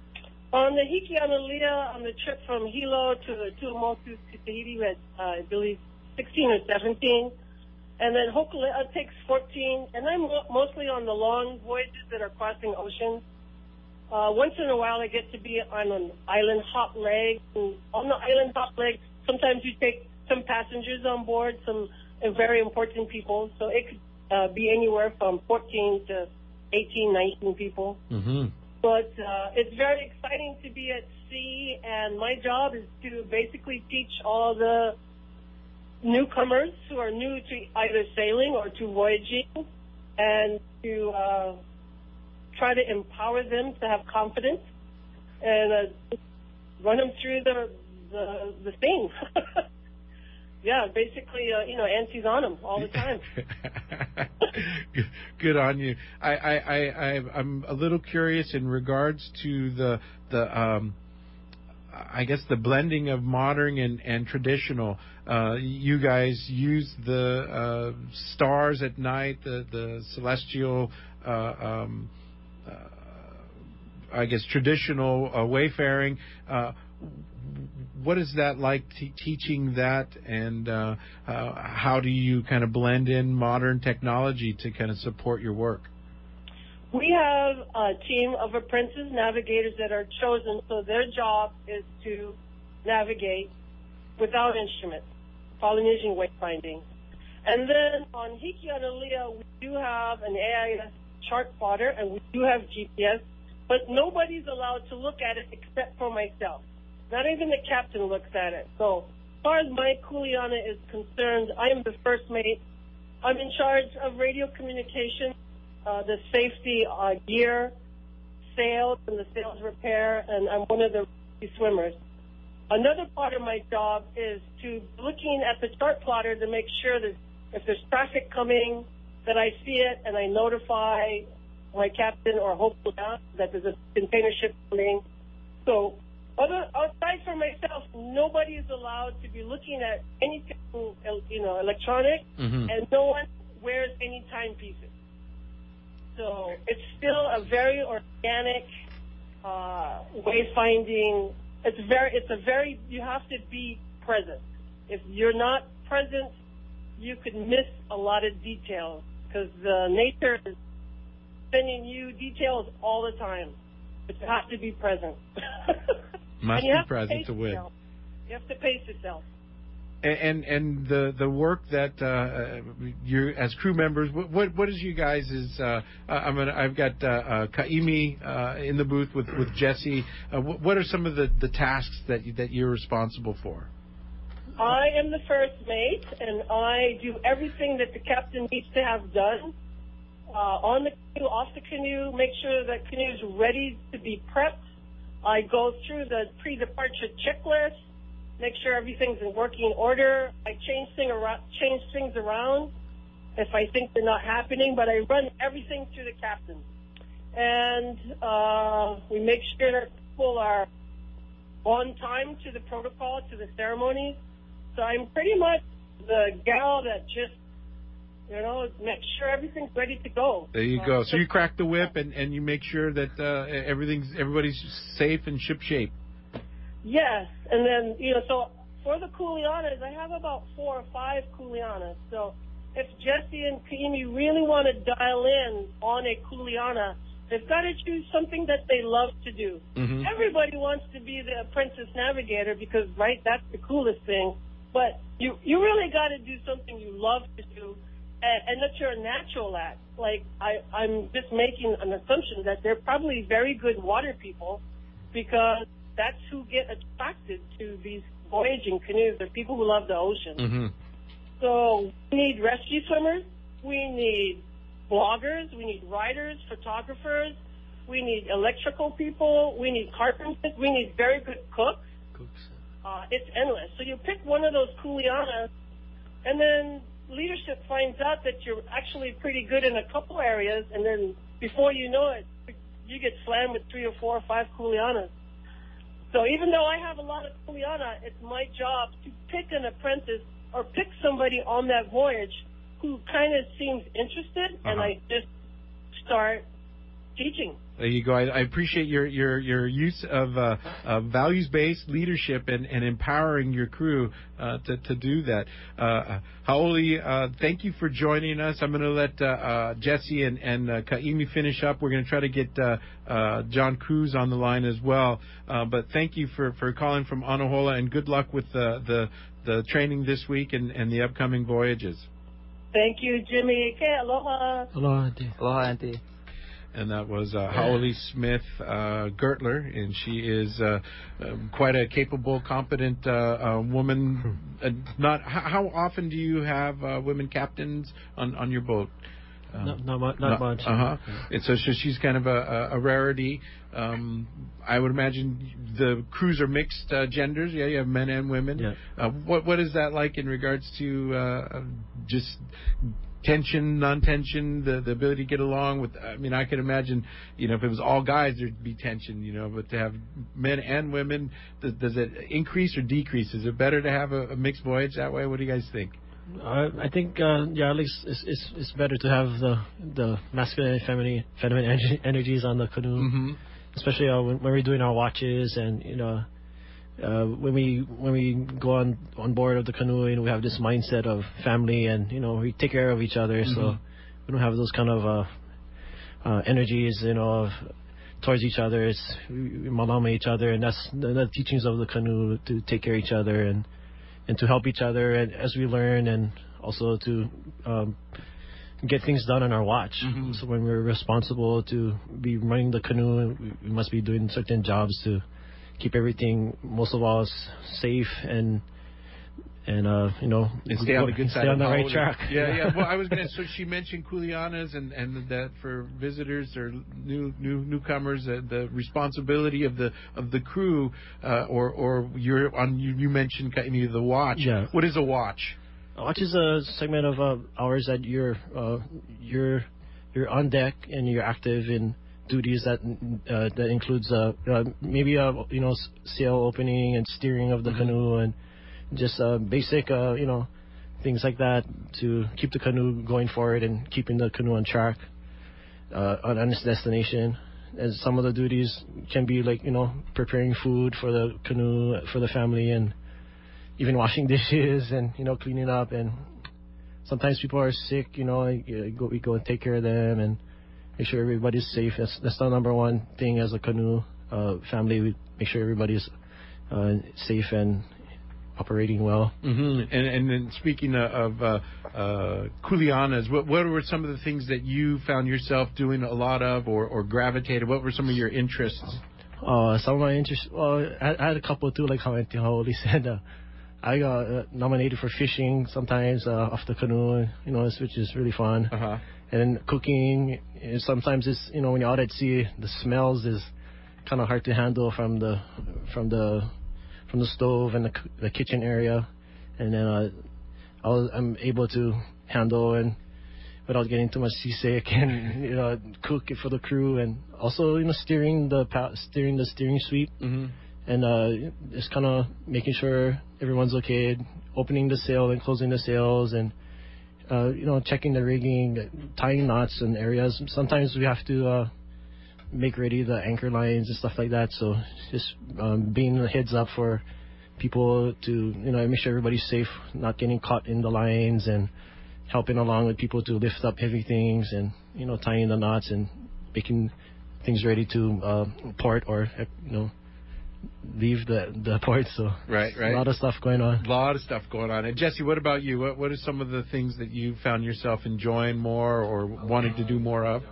On the Hikianalia, on the trip from Hilo to the Tuamotu to Tahiti, we had, uh, I believe, sixteen or seventeen. And then Hokulea takes fourteen. And I'm mo- mostly on the long voyages that are crossing oceans. Uh, once in a while, I get to be on an island hop leg. And on the island hop leg, sometimes you take some passengers on board, some uh, very important people. So it could uh, be anywhere from fourteen to eighteen, nineteen people. Mm-hmm. But uh, it's very exciting to be at sea, and my job is to basically teach all the newcomers who are new to either sailing or to voyaging, and to uh, try to empower them to have confidence and uh, run them through the the, the thing. Yeah, basically, uh, you know, Auntie's on them all the time. Good on you. I, I, I, I, I'm a little curious in regards to the, the, um, I guess the blending of modern and, and traditional. Uh, you guys use the uh, stars at night, the, the celestial, uh, um, uh, I guess, traditional uh, wayfaring. Uh, What is that like, t- teaching that, and uh, uh, how do you kind of blend in modern technology to kind of support your work? We have a team of apprentice navigators that are chosen, so their job is to navigate without instruments, Polynesian wayfinding. And then on Hikianalia, we do have an A I S chart plotter, and we do have G P S, but nobody's allowed to look at it except for myself. Not even the captain looks at it. So as far as my kuleana is concerned, I am the first mate. I'm in charge of radio communication, uh, the safety uh, gear, sails, and the sails repair, and I'm one of the swimmers. Another part of my job is to looking at the chart plotter to make sure that if there's traffic coming, that I see it and I notify my captain or hopefully not, that there's a container ship coming. So other, aside from myself, nobody is allowed to be looking at anything, you know, electronic, mm-hmm. and no one wears any timepieces. So it's still a very organic uh, wayfinding. It's very, it's a very, you have to be present. If you're not present, you could miss a lot of details because the nature is sending you details all the time. But you have to be present. Must and you be have present to, to win. Yourself. You have to pace yourself. And and, and the the work that uh, you as crew members, what what is you guys is uh, I'm gonna I've got uh, uh, Kaimi uh, in the booth with with Jesse. Uh, what, what are some of the, the tasks that you, that you're responsible for? I am the first mate, and I do everything that the captain needs to have done uh, on the canoe, off the canoe. Make sure that canoe is ready to be prepped. I go through the pre-departure checklist. Make sure everything's in working order. I change, thing around, change things around if I think they're not happening, but I run everything through the captain. And uh, we make sure that people are on time to the protocol, to the ceremonies. So I'm pretty much the gal that just, you know, make sure everything's ready to go. There you uh, go. So you crack the whip and, and you make sure that uh, everything's everybody's safe and ship shape. Yes, and then, you know, so for the Kuleanas, I have about four or five Kuleanas. So if Jesse and Kaimi really want to dial in on a Kuleana, they've got to choose something that they love to do. Mm-hmm. Everybody wants to be the apprentice navigator because, right, that's the coolest thing. But you you really got to do something you love to do and, and that you're a natural at. Like, I, I'm just making an assumption that they're probably very good water people because that's who get attracted to these voyaging canoes. They're people who love the ocean. Mm-hmm. So we need rescue swimmers. We need bloggers. We need writers, photographers. We need electrical people. We need carpenters. We need very good cooks. Cooks. Uh, it's endless. So you pick one of those Kuleanas, and then leadership finds out that you're actually pretty good in a couple areas, and then before you know it, you get slammed with three or four or five Kuleanas. So even though I have a lot of Kuleana, it's my job to pick an apprentice or pick somebody on that voyage who kind of seems interested, uh-huh. and I just start teaching. There you go. I, I appreciate your, your, your use of uh, uh, values-based leadership and, and empowering your crew uh, to, to do that. Uh, Haoli, uh, thank you for joining us. I'm going to let uh, uh, Jesse and, and uh, Kaimi finish up. We're going to try to get uh, uh, John Cruz on the line as well. Uh, but thank you for, for calling from Anahola, and good luck with the, the, the training this week and, and the upcoming voyages. Thank you, Jimmy. Okay, aloha. Aloha, Auntie. Aloha, Auntie. And that was uh, Haoli Smith uh, Gertler, and she is uh, um, quite a capable, competent uh, uh, woman. Uh, not how, how often do you have uh, women captains on, on your boat? Um, not, not, much, not much. Uh huh. And so, so she's kind of a, a rarity. Um, I would imagine the crews are mixed uh, genders. Yeah, you have men and women. Yeah. Uh, what what is that like in regards to uh, just tension, non-tension, the the ability to get along with? I mean, I can imagine, you know, if it was all guys, there'd be tension, you know. But to have men and women, does, does it increase or decrease? Is it better to have a, a mixed voyage that way? What do you guys think? Uh, I think uh, yeah, at least it's, it's it's better to have the the masculine and feminine feminine energy, energies on the canoe, mm-hmm. especially uh, when, when we're doing our watches, and you know, uh, when we when we go on on board of the canoe, you know, we have this mindset of family, and you know, we take care of each other, mm-hmm. so we don't have those kind of uh, uh, energies, you know, of, towards each other. It's we malama each other, and that's the, the teachings of the canoe, to take care of each other and. and to help each other and as we learn, and also to um, get things done on our watch. Mm-hmm. So when we're responsible to be running the canoe, we must be doing certain jobs to keep everything, most of all, safe and and uh, you know, and stay on the good side, stay of on the right Haoli. track. Yeah, yeah. Well, I was gonna. So she mentioned Kuleanas, and and that for visitors or new new newcomers, uh, the responsibility of the of the crew, uh, or or you're on. You, you mentioned Kaimi, the watch. Yeah. What is a watch? A watch is a segment of uh, hours that you're uh, you're you're on deck and you're active in duties that uh, that includes uh, uh, maybe uh, you know sail opening and steering of the mm-hmm. canoe and just uh, basic uh, you know things like that to keep the canoe going forward and keeping the canoe on track uh, on, on its destination. As some of the duties can be like you know preparing food for the canoe for the family and even washing dishes and you know cleaning up, and sometimes people are sick, you know go, we go and take care of them and make sure everybody's safe. That's that's the number one thing as a canoe uh, family. We make sure everybody's uh, safe and operating well. Mm-hmm. And and then speaking of uh, uh, kuleanas, what what were some of the things that you found yourself doing a lot of, or, or gravitated? What were some of your interests? Uh, some of my interests. Well, I, I had a couple too, like how Oli said. Uh, I got uh, nominated for fishing sometimes uh, off the canoe, you know, which is really fun. Uh-huh. And then cooking, sometimes it's, you know, when you're out at sea, the smells is kind of hard to handle from the from the from the stove and the the kitchen area. And then uh, I was, I'm able to handle and without getting too much seasick and you know cook it for the crew, and also you know steering the steering the steering sweep. Mm-hmm. And uh, just kind of making sure everyone's okay, opening the sail and closing the sails, and uh, you know checking the rigging, tying knots in areas. Sometimes we have to uh, make ready the anchor lines and stuff like that. So just um, being a heads up for people to you know make sure everybody's safe, not getting caught in the lines, and helping along with people to lift up heavy things, and you know tying the knots and making things ready to uh, port or you know. leave the the port. So right, right. A lot of stuff going on. A lot of stuff going on. And Jesse, what about you? What what are some of the things that you found yourself enjoying more or wanting to do more of?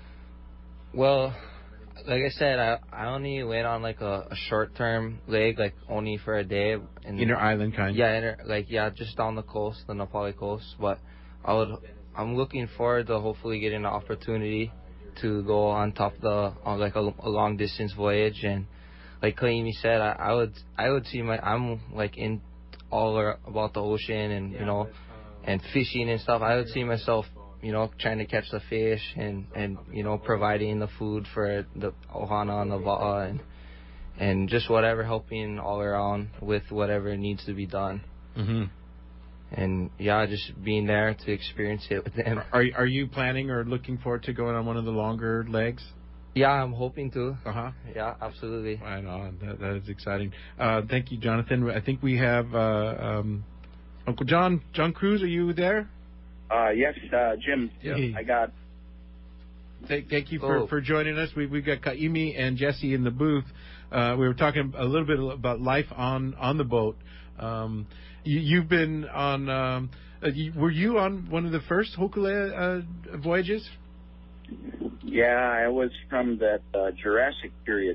Well, like I said, I I only went on like a, a short term leg, like only for a day. And inner island kind. Yeah, inner, like yeah, just down the coast, the Nepali coast. But I would, I'm looking forward to hopefully getting an opportunity to go on top of the on like a, a long distance voyage. And like Kaimi said, I, I would I would see my I'm like in all about the ocean and you know and fishing and stuff. I would see myself you know trying to catch the fish and, and you know providing the food for the ohana and the va'a and and just whatever, helping all around with whatever needs to be done. Mm-hmm. And yeah, just being there to experience it with them. Are are you planning or looking forward to going on one of the longer legs? Yeah, I'm hoping to. Uh-huh. Yeah, absolutely. Right on. That, that is exciting. Uh, thank you, Jonathan. I think we have uh, um, Uncle John. John Cruz, are you there? Uh, yes, uh, Jim. Yeah. I got... Thank, thank you for, Oh. for joining us. We, we've got Kaimi and Jesse in the booth. Uh, we were talking a little bit about life on, on the boat. Um, you, you've been on... Um, uh, you, were you on one of the first Hokulea uh, voyages? Yeah, I was from that uh, Jurassic period.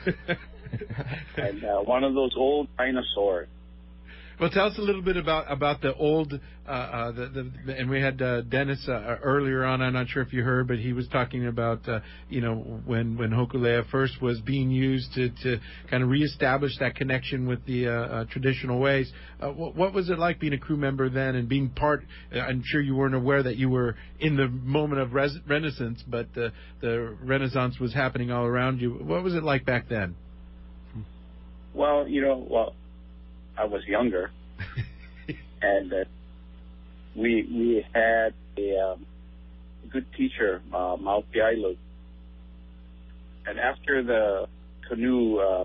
and uh, one of those old dinosaurs. Well, tell us a little bit about about the old, uh, uh, the, the, the and we had uh, Dennis uh, earlier on. I'm not sure if you heard, but he was talking about uh, you know when when Hokulea first was being used to, to kind of reestablish that connection with the uh, uh, traditional ways. Uh, what, what was it like being a crew member then and being part? Uh, I'm sure you weren't aware that you were in the moment of res- Renaissance, but the the Renaissance was happening all around you. What was it like back then? Well, you know, well, I was younger, and uh, we we had a um, good teacher, uh, Mau Piailu. And after the canoe uh,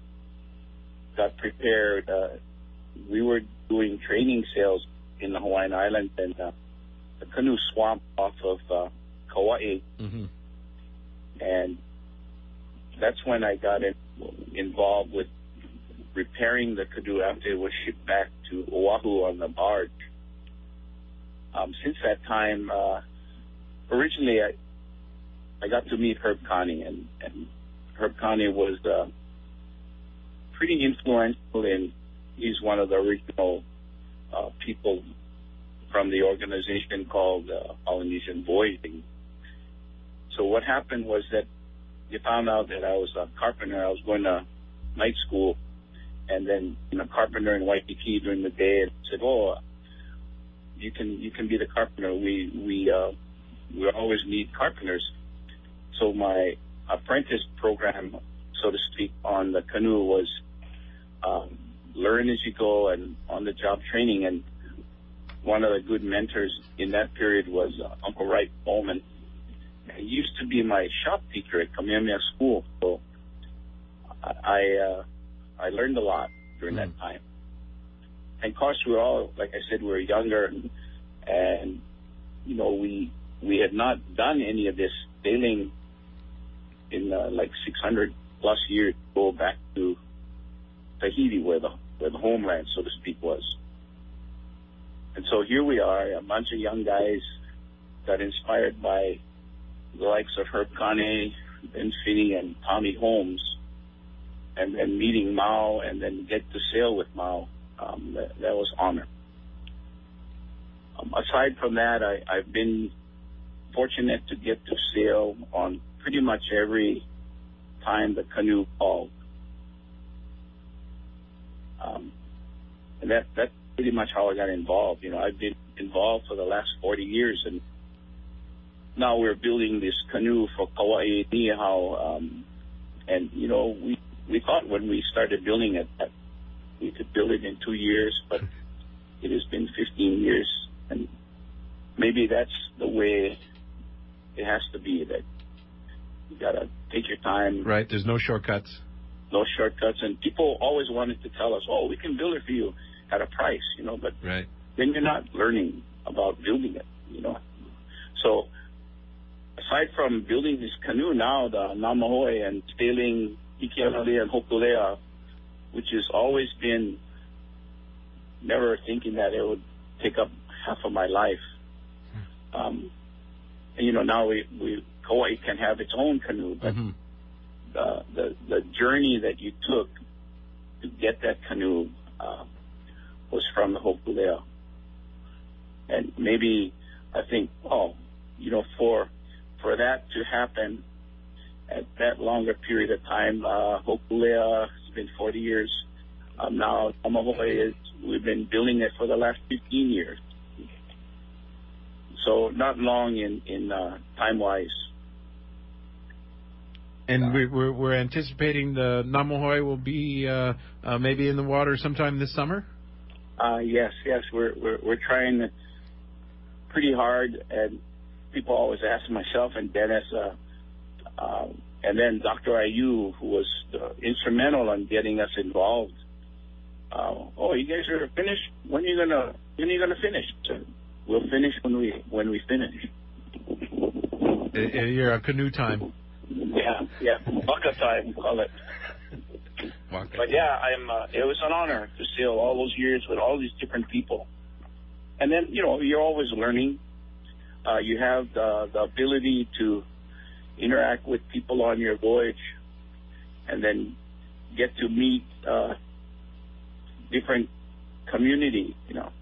got prepared, uh, we were doing training sails in the Hawaiian Islands, and uh, the canoe swamped off of uh, Kauai. Mm-hmm. And that's when I got in, involved with repairing the canoe after it was shipped back to Oahu on the barge. Um, since that time, uh, originally I, I got to meet Herb Connie, and, and Herb Connie was uh, pretty influential in, he's one of the original uh, people from the organization called uh, Polynesian Voyaging. So what happened was that you found out that I was a carpenter. I was going to night school, and then you know, carpenter in Waikiki during the day, and said, "Oh, you can you can be the carpenter. We we uh, we always need carpenters. So my apprentice program, so to speak, on the canoe was um, learn as you go and on-the-job training. And one of the good mentors in that period was uh, Uncle Wright Bowman. He used to be my shop teacher at Kamehameha School. So I uh, I learned a lot during mm. that time. And of course, we were all, like I said, we were younger, and, and you know, we we had not done any of this sailing in uh, like six hundred plus years go back to Tahiti, where the where the homeland, so to speak, was. And so here we are, a bunch of young guys got inspired by the likes of Herb Kane, Ben Finney, and Tommy Holmes, and then meeting Mao, and then get to sail with Mao. Um, that, that was honor. Um, aside from that, I, I've been fortunate to get to sail on pretty much every time the canoe called. Um, and that that's pretty much how I got involved. You know, I've been involved for the last forty years, and now we're building this canoe for Kauai Niihau. Um, and, you know, we, we thought when we started building it that we could build it in two years, but it has been fifteen years. And maybe that's the way it has to be, that you got to take your time. Right, there's no shortcuts. No shortcuts. And people always wanted to tell us, oh, we can build it for you at a price, you know, but right. then you're not learning about building it, you know. So aside from building this canoe now, the Namahoe, and sailing Ikialale and Hokulea, which has always been, never thinking that it would take up half of my life. Um, and, you know, now we, we Kauai can have its own canoe, but mm-hmm. the, the the journey that you took to get that canoe uh, was from the Hokulea. And maybe I think, oh, you know, for for that to happen at that longer period of time, uh, Hokulea has been forty years. Um, now, Namahoe is, we've been building it for the last fifteen years. So not long in, in uh, time-wise. And uh, we, we're, we're anticipating the Namahoe will be uh, uh, maybe in the water sometime this summer? Uh, yes, yes. We're, we're, we're trying pretty hard, and people always ask myself and Dennis, uh, uh, and then Doctor Ayu, who was uh, instrumental in getting us involved. Uh, oh, you guys are finished? When are you gonna when are you gonna finish? So we'll finish when we when we finish. You're a canoe time. Yeah, yeah, waka time, call it. Waka but yeah, I'm. Uh, it was an honor to sail all those years with all these different people, and then you know you're always learning. Uh, you have the, the ability to interact with people on your voyage, and then get to meet uh, different community, you know.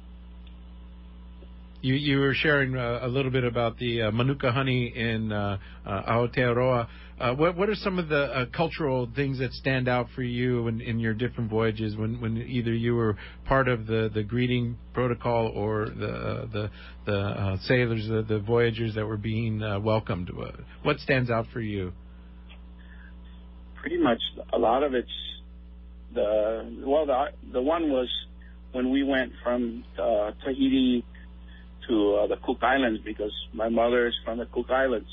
You you were sharing uh, a little bit about the uh, Manuka honey in uh, uh, Aotearoa. Uh, what what are some of the uh, cultural things that stand out for you in, in your different voyages when, when either you were part of the, the greeting protocol or the uh, the the uh, sailors, the, the voyagers that were being uh, welcomed? What stands out for you? Pretty much a lot of it's the well the the one was when we went from uh, Tahiti to uh, the Cook Islands, because my mother is from the Cook Islands.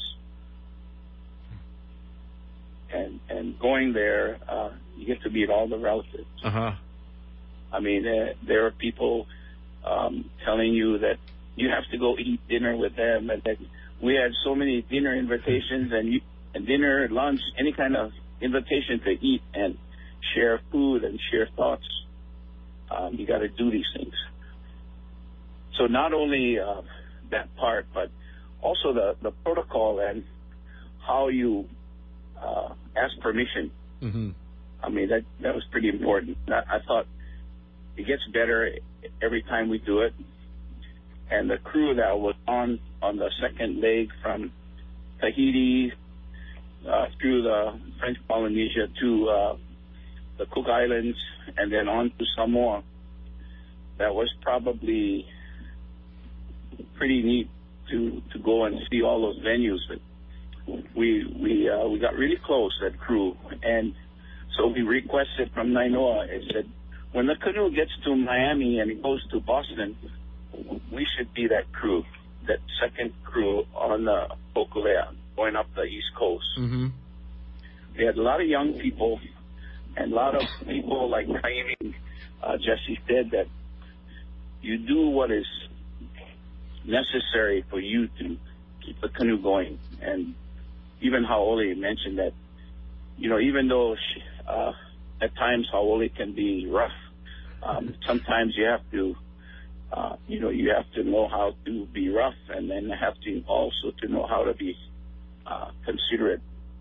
And and going there, uh, you get to meet all the relatives. Uh-huh. I mean, uh, there are people um, telling you that you have to go eat dinner with them, and that we had so many dinner invitations, and, you, and dinner, lunch, any kind of invitation to eat and share food and share thoughts. Um, you got to do these things. So not only uh, that part, but also the, the protocol and how you uh, ask permission. Mm-hmm. I mean, that that was pretty important. I, I thought it gets better every time we do it. And the crew that was on, on the second leg from Tahiti uh, through the French Polynesia to uh, the Cook Islands and then on to Samoa, that was probably pretty neat to to go and see all those venues. But we we uh, we got really close at crew, and so we requested from Nainoa. It said, when the canoe gets to Miami and it goes to Boston, we should be that crew, that second crew on the Hokulea going up the East Coast. Mm-hmm. We had a lot of young people and a lot of people like Kaimi, uh, Jesse said that you do what is necessary for you to keep the canoe going. And even Hau'oli mentioned that, you know, even though she, uh, at times Hau'oli can be rough, um, sometimes you have to, uh, you know, you have to know how to be rough, and then have to also to know how to be uh, considerate.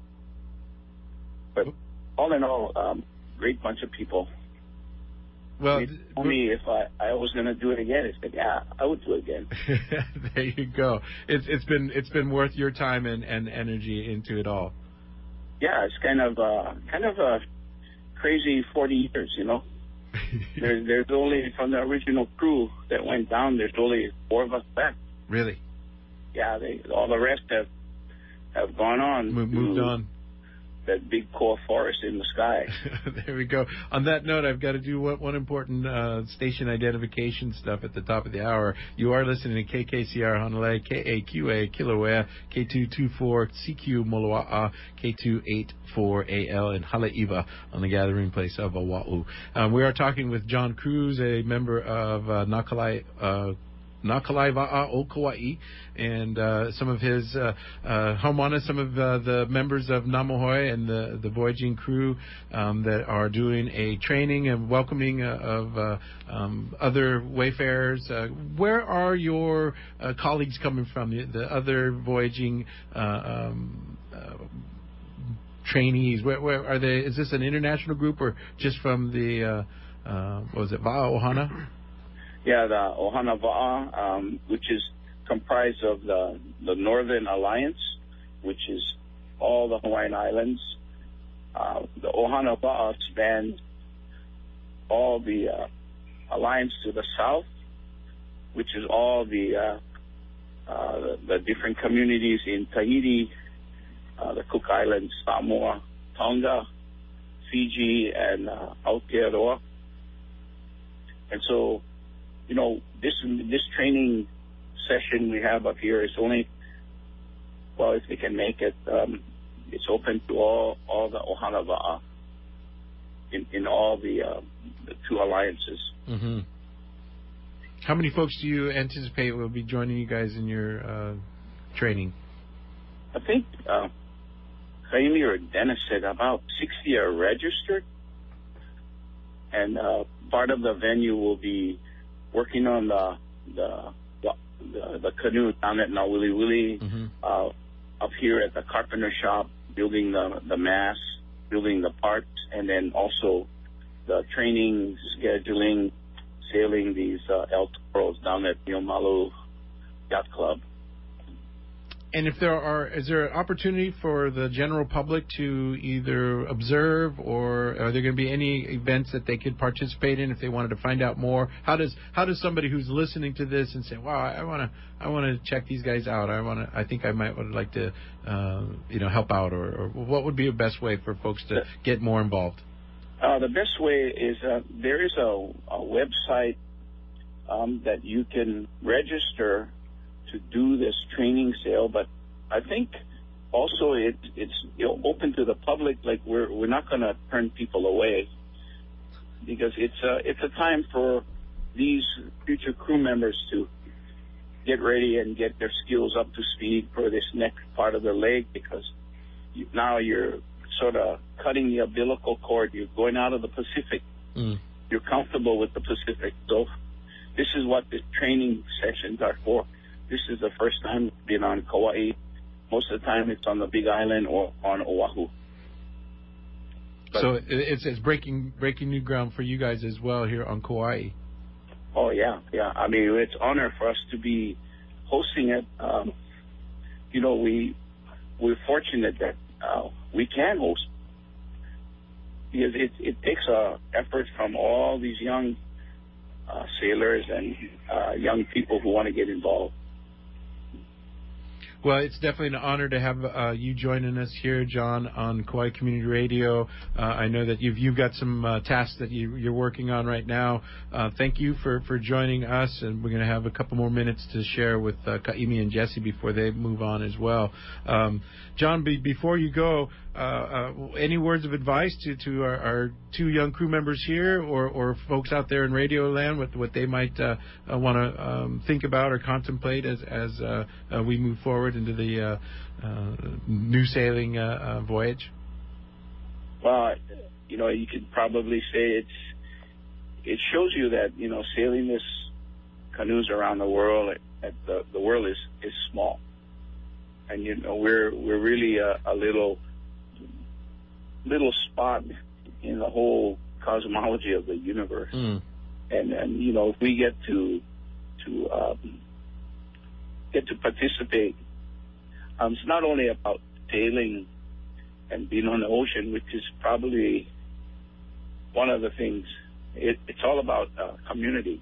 But all in all, um, great bunch of people. Well, they told me if I, I was going to do it again, I said, yeah, I would do it again. There you go. It's it's been it's been worth your time and, and energy into it all. Yeah, it's kind of uh, kind of a crazy forty years, you know. there, there's only from the original crew that went down. There's only four of us back. Really? Yeah, they all the rest have have gone on. Mo- moved on. That big core forest in the sky. There we go. On that note, I've got to do one, one important uh, station identification stuff at the top of the hour. You are listening to K K C R Honolulu, K A Q A Kilauea, K two two four C Q Moloa'a, K two eight four A L in Haleiwa on the gathering place of Oahu. Um, we are talking with John Cruz, a member of uh, Nakalai uh Nakalai Va'a o Kauai, and uh, some of his uh, uh, Haumana, some of uh, the members of Namahoe and the, the voyaging crew um, that are doing a training and welcoming uh, of uh, um, other wayfarers. Uh, where are your uh, colleagues coming from, the, the other voyaging uh, um, uh, trainees? Where, where are they? Is this an international group or just from the, uh, uh, what was it, Va'a Ohana? Yeah, the Ohana Va'a, um, which is comprised of the, the Northern Alliance, which is all the Hawaiian Islands. Uh, the Ohana Va'a spans all the uh, alliance to the south, which is all the, uh, uh, the, the different communities in Tahiti, uh, the Cook Islands, Samoa, Tonga, Fiji, and uh, Aotearoa. And so, you know, this this training session we have up here is only, well, if they can make it, um, it's open to all, all the Ohana Va'a in, in all the, uh, the two alliances. Mm-hmm. How many folks do you anticipate will be joining you guys in your uh, training? I think uh, Kaimi or Dennis said about sixty are registered, and uh, part of the venue will be working on the the the, the canoe down at Nauwiliwili, mm-hmm. uh, up here at the carpenter shop, building the the mast, building the parts, and then also the training, scheduling, sailing these uh, El Toros down at Miomalu Yacht Club. And if there are, is there an opportunity for the general public to either observe, or are there going to be any events that they could participate in if they wanted to find out more? How does how does somebody who's listening to this and say, "Wow, I want to I want to check these guys out. I want to I think I might would like to uh, you know help out," or, or what would be the best way for folks to get more involved? Uh, the best way is uh, there is a, a website um, that you can register to do this training sale, but I think also it, it's you know, open to the public. Like we're we're not going to turn people away, because it's a it's a time for these future crew members to get ready and get their skills up to speed for this next part of their leg, because you, now you're sort of cutting the umbilical cord. You're going out of the Pacific. Mm. You're comfortable with the Pacific, so this is what the training sessions are for. This is the first time being on Kauai. Most of the time it's on the Big Island or on Oahu. But, so it's, it's breaking breaking new ground for you guys as well here on Kauai. Oh, yeah, yeah. I mean, it's an honor for us to be hosting it. Um, you know, we, we're fortunate that uh, we can host, because it, it takes uh, effort from all these young uh, sailors and uh, young people who want to get involved. Well, it's definitely an honor to have uh, you joining us here, John, on Kauai Community Radio. Uh, I know that you've you've got some uh, tasks that you, you're working on right now. Uh, thank you for, for joining us, and we're going to have a couple more minutes to share with uh, Ka'imi and Jesse before they move on as well. Um, John, be, before you go, uh, uh, any words of advice to, to our, our two young crew members here, or, or folks out there in Radio Land, what what they might uh, uh, want to um, think about or contemplate as as uh, uh, we move forward into the uh, uh, new sailing uh, uh, voyage? Well, you know, you could probably say it's it shows you that, you know, sailing this canoes around the world, at the the world is is small, and you know we're we're really a, a little little spot in the whole cosmology of the universe. Mm. And and you know, if we get to to um, get to participate, um, it's not only about sailing and being on the ocean, which is probably one of the things. It, it's all about uh, community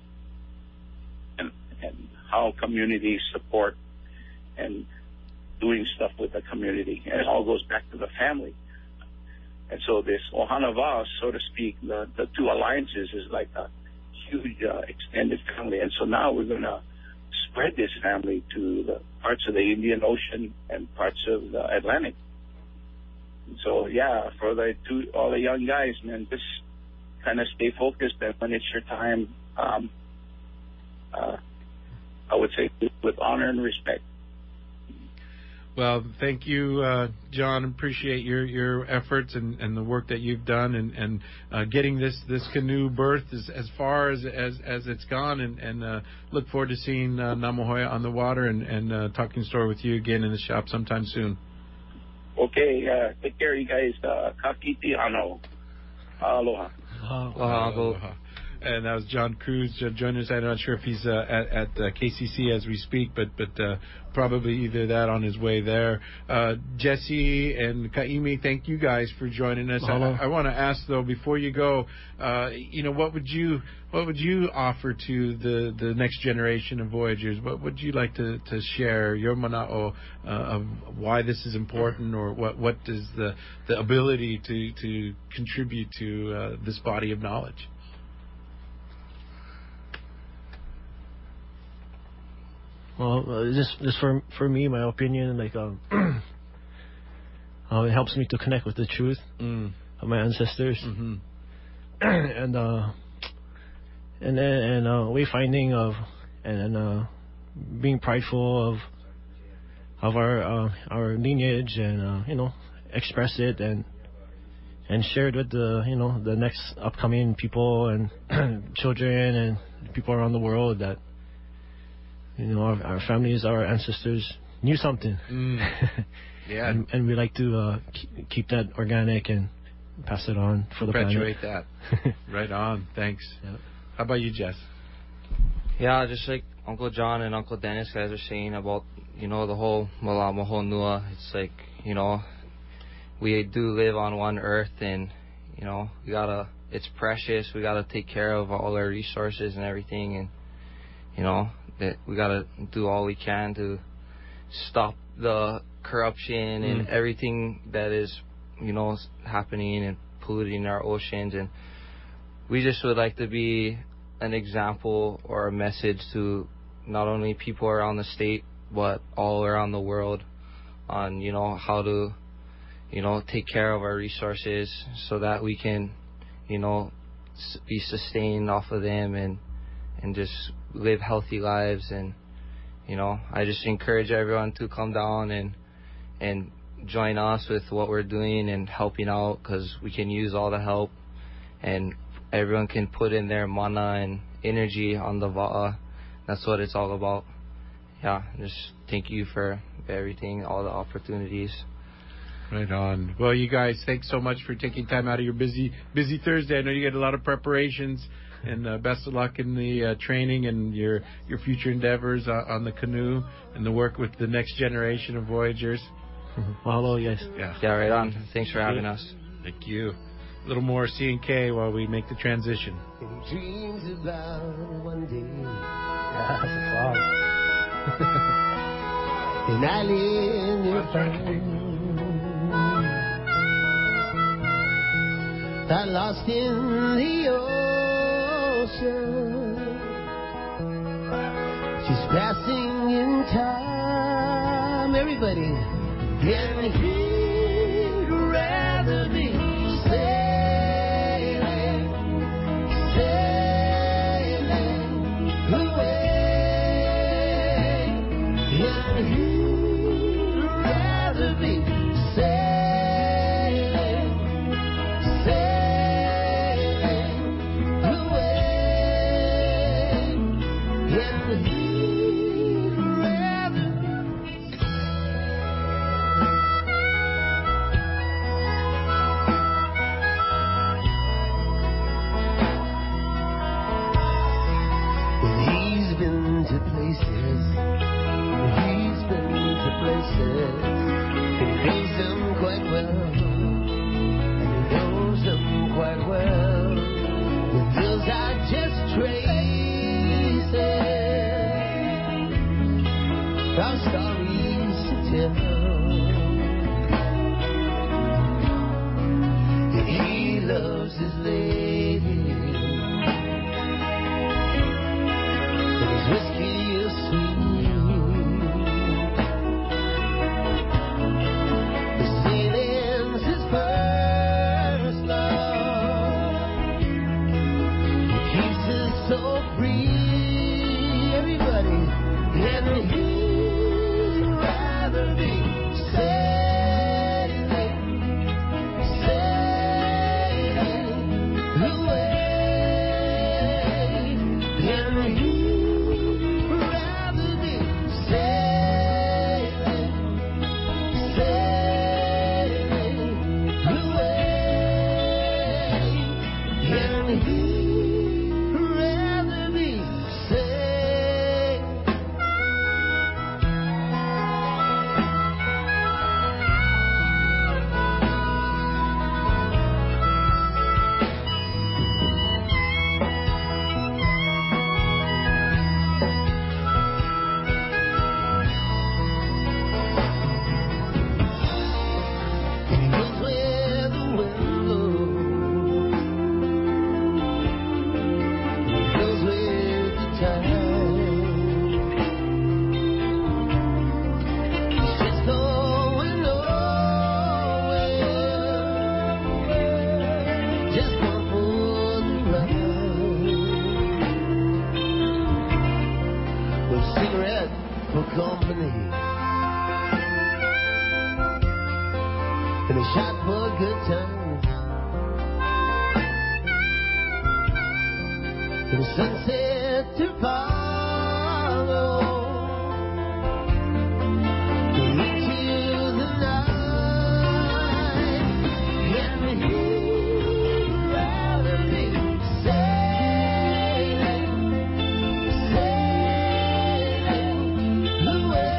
and and how communities support and doing stuff with the community, and it all goes back to the family. And so this Ohana Va'a, so to speak, the, the two alliances is like a huge uh, extended family. And so now we're going to spread this family to the parts of the Indian Ocean and parts of the Atlantic. And so, yeah, for the two, all the young guys, man, just kind of stay focused. And when it's your time, um, uh, I would say with honor and respect. Well, thank you, uh, John. Appreciate your, your efforts and, and the work that you've done, and, and uh, getting this, this canoe berthed as, as far as, as as it's gone, and, and uh, look forward to seeing uh, Namahoya on the water and, and uh, talking store with you again in the shop sometime soon. Okay, uh, take care, you guys. Uh, Kakiti ano. Aloha. Aloha. Aloha. And that was John Cruz uh, joining us. I'm not sure if he's uh, at, at uh, K C C as we speak, but but uh, probably either that on his way there. Uh, Jesse and Ka'imi, thank you guys for joining us. Hello. I, I want to ask though, before you go, uh, you know, what would you what would you offer to the, the next generation of voyagers? What would you like to, to share your mana'o uh, of why this is important, or what what is the the ability to to contribute to uh, this body of knowledge? Well, uh, just just for for me, my opinion, like um, uh, it helps me to connect with the truth mm. of my ancestors, mm-hmm. and uh, and then and uh, wayfinding of and uh, being prideful of of our uh, our lineage, and uh, you know, express it and and share it with the you know the next upcoming people and children and people around the world that. You know, our, our families, our ancestors knew something. Mm. Yeah. and, and we like to uh, keep, keep that organic and pass it on for the planet. Perpetuate that. Right on. Thanks. Yep. How about you, Jess? Yeah, just like Uncle John and Uncle Dennis guys are saying about, you know, the whole Malama Honua. It's like, you know, we do live on one earth, and, you know, we gotta, it's precious. We gotta take care of all our resources and everything, and, you know, that we gotta do all we can to stop the corruption mm. and everything that is, you know, happening and polluting our oceans. And we just would like to be an example or a message to not only people around the state but all around the world on, you know, how to, you know, take care of our resources so that we can, you know, be sustained off of them and and just live healthy lives. And, you know, I just encourage everyone to come down and and join us with what we're doing and helping out, because we can use all the help, and everyone can put in their mana and energy on the va'a. That's what it's all about. Yeah, just thank you for everything, all the opportunities. Right on. Well, you guys, thanks so much for taking time out of your busy busy Thursday. I know you get a lot of preparations. And uh, best of luck in the uh, training and your your future endeavors uh, on the canoe and the work with the next generation of voyagers. Mm-hmm. Mahalo, yes. Yeah. Yeah, right on. Thanks for having us. Thank you. A little more C and K while we make the transition. Dreams about one day. That's a song. an island you'll find. Got lost in the ocean, just passing in time. Everybody, and he'd rather be sailing, sailing away. And he'd rather be sailing, sailing away. And he'd rather. He's been to places, he's been to places, and he knows them quite well, and he knows them quite well. The hills are just traces of stories to tell, and he loves his lady. His whiskey is sweet. The sailing's his first love. He keeps us so free, everybody. And he'd rather be sailing, sailing away. And he for company and a shot for good times and a sunset to follow into the night. And he'd rather be sailing, sailing away.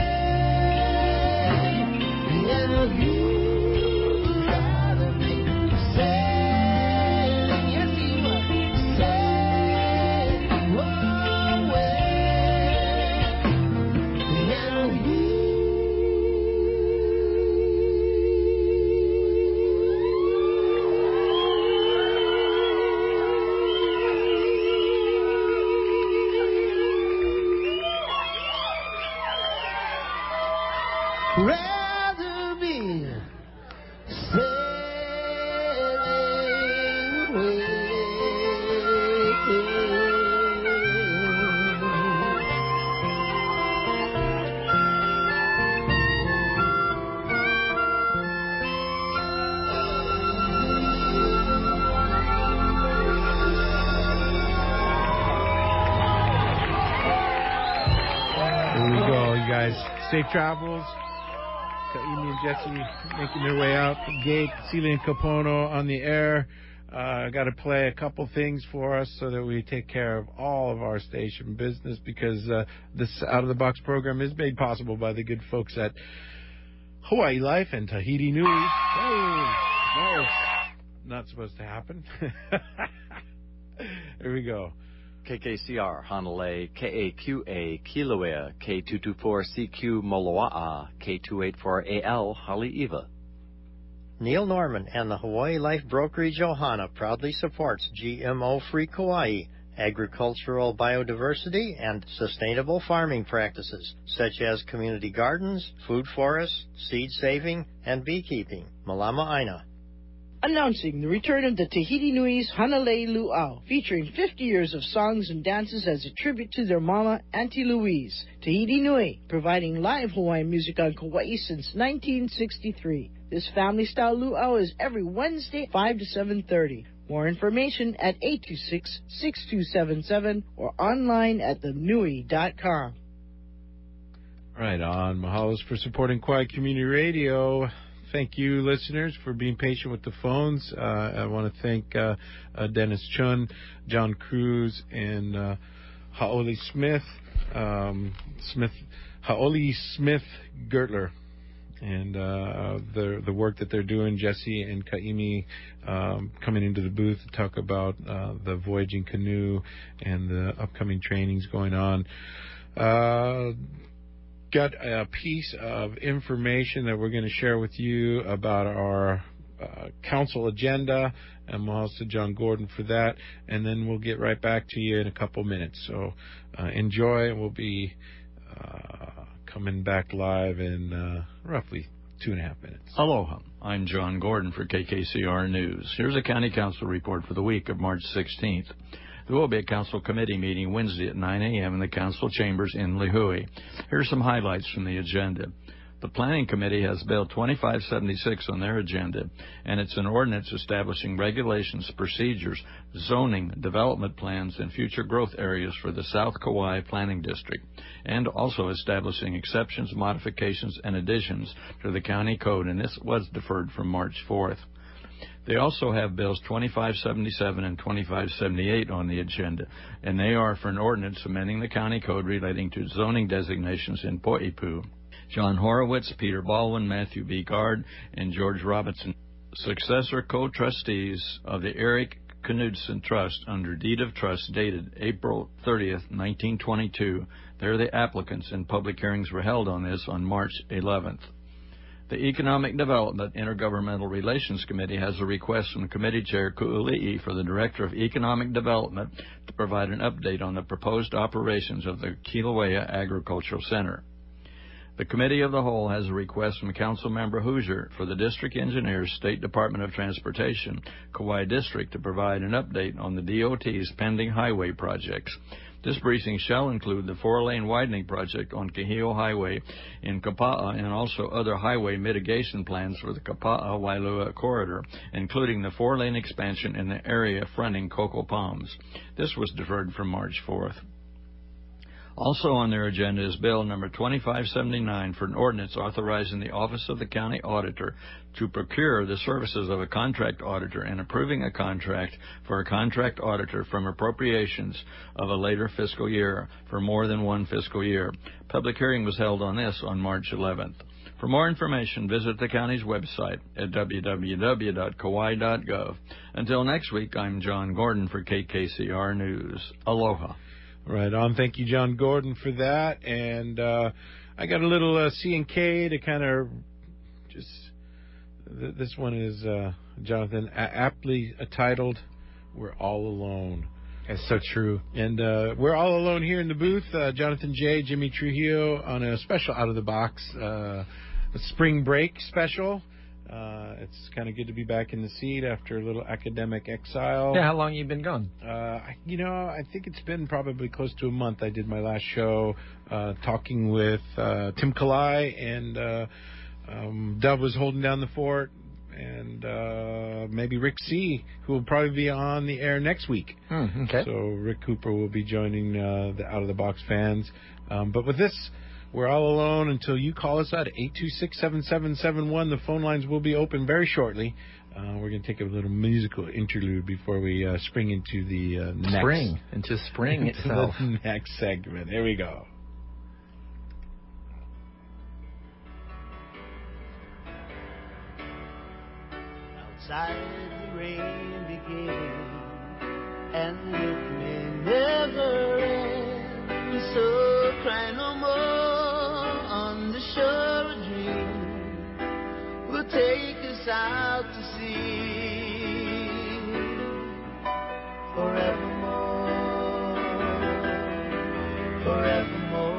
And he'd rather be sailing, yes he would, sailing away. And he rather be sailing away. There we go, you guys. Safe travels. Got Amy and Jesse making their way out the gate. Celia and Capono on the air. Uh, got to play a couple things for us so that we take care of all of our station business, because uh, this Out of the Box program is made possible by the good folks at Hawaii Life and Tahiti Nui. Oh, no, not supposed to happen. Here we go. K K C R, Hanalei, K A Q A, Kilauea, K two two four C Q, Moloa'a, K two eight four A L, Haleiwa. Neil Norman and the Hawaii Life Brokerage Ohana proudly supports G M O-free Kauai, agricultural biodiversity, and sustainable farming practices, such as community gardens, food forests, seed saving, and beekeeping. Malama Aina. Announcing the return of the Tahiti Nui's Hanalei Luau, featuring fifty years of songs and dances as a tribute to their mama, Auntie Louise. Tahiti Nui, providing live Hawaiian music on Kauai since nineteen sixty-three. This family-style luau is every Wednesday, five to seven thirty. More information at eight two six, six two seven seven or online at the nui dot com. Right on. Mahalos for supporting Quiet Community Radio. Thank you, listeners, for being patient with the phones. Uh, I want to thank uh, uh, Dennis Chun, John Cruz, and uh, Haoli Smith, um, Smith, Haoli Smith Gertler, and uh, the the work that they're doing. Jesse and Kaimi um, coming into the booth to talk about uh, the voyaging canoe and the upcoming trainings going on. Uh, Got a piece of information that we're going to share with you about our uh, council agenda, and we'll also John Gordon for that, and then we'll get right back to you in a couple minutes. So uh, enjoy, and we'll be uh, coming back live in uh, roughly two and a half minutes. Aloha. I'm John Gordon for K K C R News. Here's a county council report for the week of March sixteenth. There will be a council committee meeting Wednesday at nine a.m. in the council chambers in Lihue. Here are some highlights from the agenda. The Planning Committee has Bill twenty-five seventy-six on their agenda, and it's an ordinance establishing regulations, procedures, zoning, development plans, and future growth areas for the South Kauai Planning District, and also establishing exceptions, modifications, and additions to the county code, and this was deferred from March fourth. They also have Bills twenty-five seventy-seven and twenty-five seventy-eight on the agenda, and they are for an ordinance amending the county code relating to zoning designations in Poipu. John Horowitz, Peter Baldwin, Matthew B. Gard, and George Robinson, successor co-trustees of the Eric Knudsen Trust under deed of trust dated April thirtieth, nineteen twenty-two. They're the applicants, and public hearings were held on this on March eleventh. The Economic Development Intergovernmental Relations Committee has a request from Committee Chair Ku'uli'i for the Director of Economic Development to provide an update on the proposed operations of the Kilauea Agricultural Center. The Committee of the Whole has a request from Councilmember Hoosier for the District Engineers, State Department of Transportation, Kauai District, to provide an update on the D O T's pending highway projects. This briefing shall include the four-lane widening project on Kihio Highway in Kapa'a and also other highway mitigation plans for the Kapa'a-Wailua corridor, including the four-lane expansion in the area fronting Cocoa Palms. This was deferred from March fourth. Also on their agenda is Bill number twenty-five seventy-nine for an ordinance authorizing the Office of the County Auditor to procure the services of a contract auditor and approving a contract for a contract auditor from appropriations of a later fiscal year for more than one fiscal year. Public hearing was held on this on March eleventh. For more information, visit the county's website at w w w dot kauai dot gov. Until next week, I'm John Gordon for K K C R News. Aloha. Right on. Thank you, John Gordon, for that. And uh, I got a little uh, C and K to kind of just... Th- this one is, uh, Jonathan, a- aptly titled, We're All Alone. It's so true. And uh, we're all alone here in the booth. Uh, Jonathan J., Jimmy Trujillo on a special out-of-the-box uh, spring break special. Uh, it's kind of good to be back in the seat after a little academic exile. Yeah, how long you been gone? Uh, I, you know, I think it's been probably close to a month. I did my last show uh, talking with uh, Tim Kalai, and uh, um, Dove was holding down the fort, and uh, maybe Rick C., who will probably be on the air next week. Mm, okay. So Rick Cooper will be joining uh, the Out of the Box fans. Um, but with this, we're all alone until you call us at eight two six, seven seven seven one. The phone lines will be open very shortly. Uh, we're going to take a little musical interlude before we uh, spring into the uh, next... Spring. Into spring into itself. the next segment. There we go. Outside the rain began, and it may never never end. So cry no more on the shore a dream will take us out to sea forevermore, forevermore.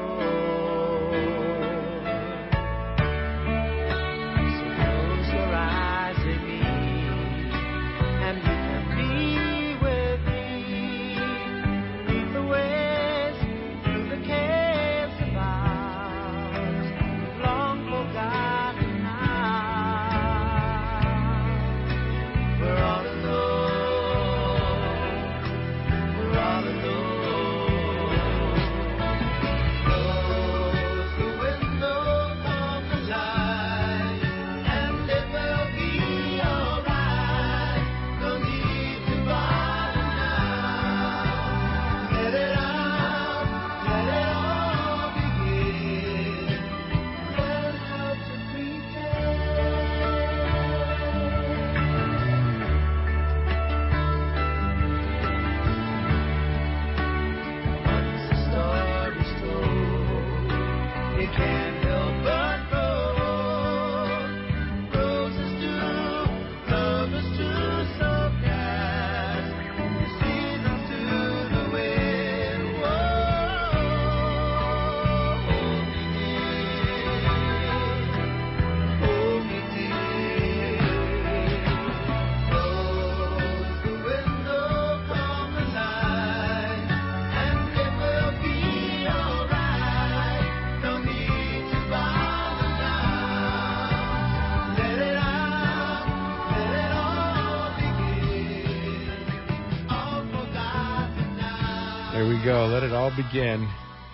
So close your eyes with me, and you can be with me. Lead the ways through the caves of ours, long forgotten now. We're all alone, we're all alone. Close the window of the light, and it will be alright. No need to bother now. Let it out, let it all begin. Learn how to Once the story's told, it can't help but grow. Roses do, lovers too, so cast the seasons to the wind. Whoa, hold me dear, hold me dear. Close the window, come the light, and it will be alright. No need to bother now. Let it out, let it all begin. All forgotten now. There we go. Let it all begin.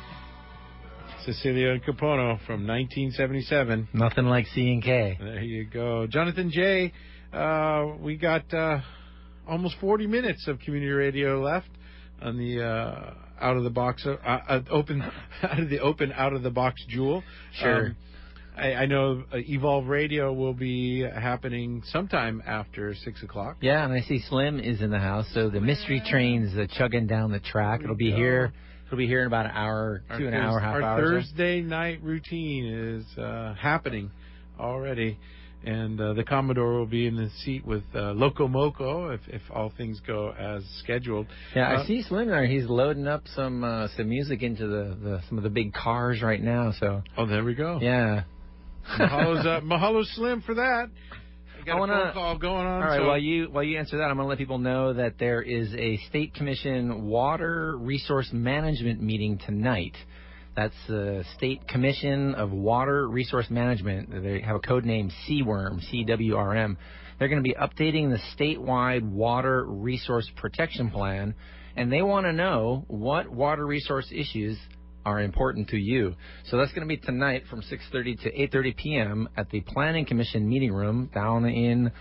Cecilia and Capono from nineteen seventy-seven. Nothing like C and K. There you go. Jonathan J., uh, we got uh, almost forty minutes of community radio left on the uh, out of the box, uh, uh, open, out of the open, out of the box jewel. Sure. Um, I, I know uh, Evolve Radio will be happening sometime after six o'clock. Yeah, and I see Slim is in the house, so the mystery train's uh, chugging down the track. It'll be go. here. It'll be here in about an hour, Our two an Thurs- hour, half our hour. or so. Thursday night routine is uh, happening already, and uh, the Commodore will be in the seat with uh, Loco Moco if, if all things go as scheduled. Yeah, Uh, I see Slim there. He's loading up some uh, some music into the, the some of the big cars right now. So. Oh, there we go. Yeah. Mahalo's, uh, mahalo Slim for that. I got I a wanna- phone call going on. All right. so While you while you answer that, I'm going to let people know that there is a State Commission Water Resource Management meeting tonight. That's the State Commission of Water Resource Management. They have a code name C W R M, C W R M. They're going to be updating the statewide Water Resource Protection Plan, and they want to know what water resource issues are important to you. So that's going to be tonight from six thirty to eight thirty p.m. at the Planning Commission meeting room down in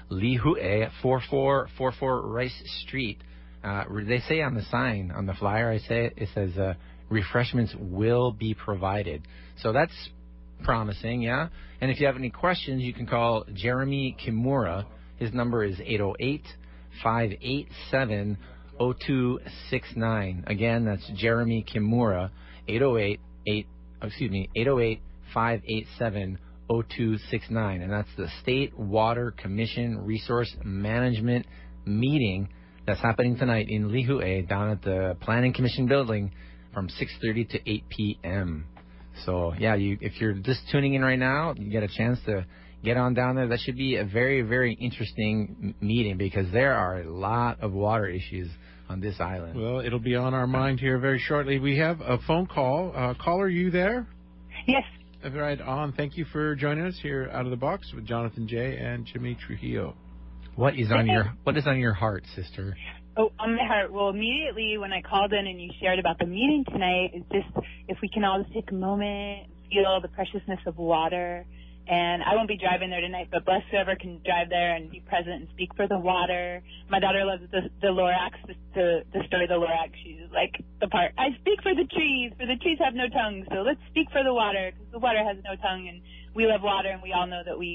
Lihue, forty-four forty-four Rice Street. Uh, they say on the sign, on the flyer, I say it, it says uh, refreshments will be provided. So that's promising, yeah? And if you have any questions, you can call Jeremy Kimura. His number is eight oh eight, five eight seven, oh two six nine. Again, that's Jeremy Kimura, eight oh eight, eight, excuse me, eight oh eight, five eight seven, oh two six nine. And that's the State Water Commission Resource Management meeting that's happening tonight in Lihue down at the Planning Commission building from six thirty to eight p.m. So, yeah, you if you're just tuning in right now, you get a chance to get on down there. That should be a very, very interesting m- meeting because there are a lot of water issues on this island. Well, it'll be on our mind here very shortly. We have a phone call. Uh, caller, you there? Yes. Right on. Thank you for joining us here out of the box with Jonathan J. and Jimmy Trujillo. What is on your What is on your heart, sister? Oh, on my heart. Well, immediately when I called in and you shared about the meeting tonight, it's just if we can all just take a moment, feel the preciousness of water. And I won't be driving there tonight, but bless whoever can drive there and be present and speak for the water. My daughter loves the, the Lorax, the, the story of the Lorax. She's like the part, I speak for the trees, for the trees have no tongue, so let's speak for the water, because the water has no tongue, and we love water, and we all know that we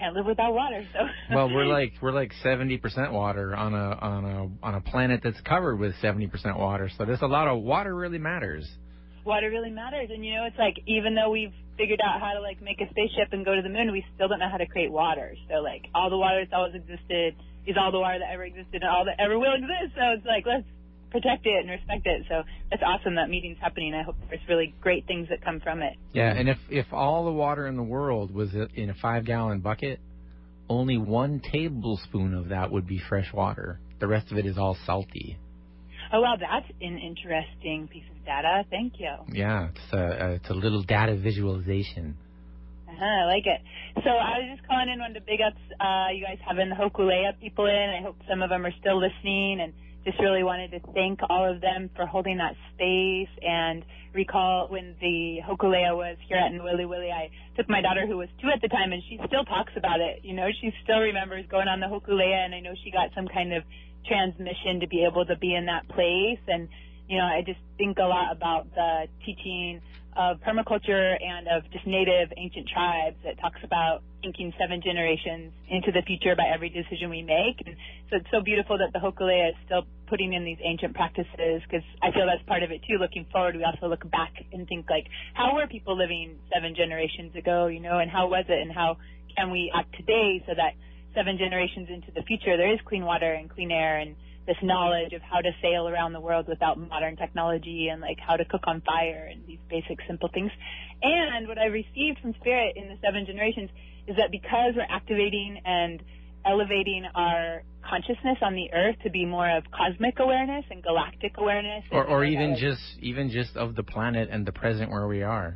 can't live without water. So well, we're like we're like seventy percent water on a on a on a planet that's covered with seventy percent water. So there's a lot of water really matters. Water really matters, and you know, it's like even though we've figured out how to like make a spaceship and go to the moon, we still don't know how to create water. So like all the water that's always existed is all the water that ever existed and all that ever will exist. So it's like let's protect it and respect it. So that's awesome that meeting's happening. I hope there's really great things that come from it. Yeah, and if if all the water in the world was in a five gallon bucket, only one tablespoon of that would be fresh water. The rest of it is all salty. Oh, wow, that's an interesting piece of data. Thank you. Yeah, it's a, it's a little data visualization. Uh-huh, I like it. So I was just calling in, wanted to big ups uh, you guys having the Hokulea people in. I hope some of them are still listening, and just really wanted to thank all of them for holding that space. And recall when the Hokulea was here at Nwili Wili, I took my daughter who was two at the time, and she still talks about it. You know, she still remembers going on the Hokulea, and I know she got some kind of transmission to be able to be in that place. And you know, I just think a lot about the teaching of permaculture and of just native ancient tribes that talks about thinking seven generations into the future by every decision we make. And so it's so beautiful that the Hokulea is still putting in these ancient practices, because I feel that's part of it too. Looking forward, we also look back and think like, how were people living seven generations ago, you know, and how was it, and how can we act today so that seven generations into the future there is clean water and clean air and this knowledge of how to sail around the world without modern technology, and like how to cook on fire and these basic simple things. And what I received from Spirit in the seven generations is that because we're activating and elevating our consciousness on the earth to be more of cosmic awareness and galactic awareness, Or, or and, even uh, just even just of the planet and the present where we are.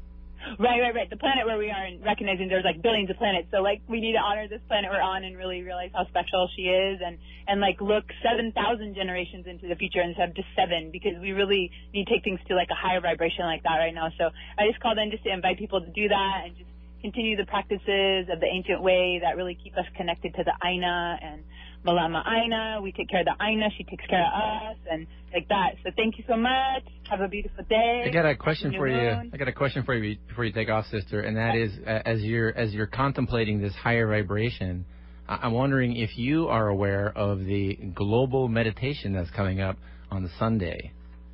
Right, right, right. The planet where we are, and recognizing there's like billions of planets. So like we need to honor this planet we're on and really realize how special she is, and and like look seven thousand generations into the future instead of just seven, because we really need to take things to like a higher vibration like that right now. So I just called in just to invite people to do that and just continue the practices of the ancient way that really keep us connected to the Aina and Malama Aina. We take care of the Aina, she takes care of us, and like that. So thank you so much. Have a beautiful day. I got a question for you. Moon. I got a question for you before you take off, sister, and that is, uh, as you're as you're contemplating this higher vibration, I- I'm wondering if you are aware of the global meditation that's coming up on Sunday.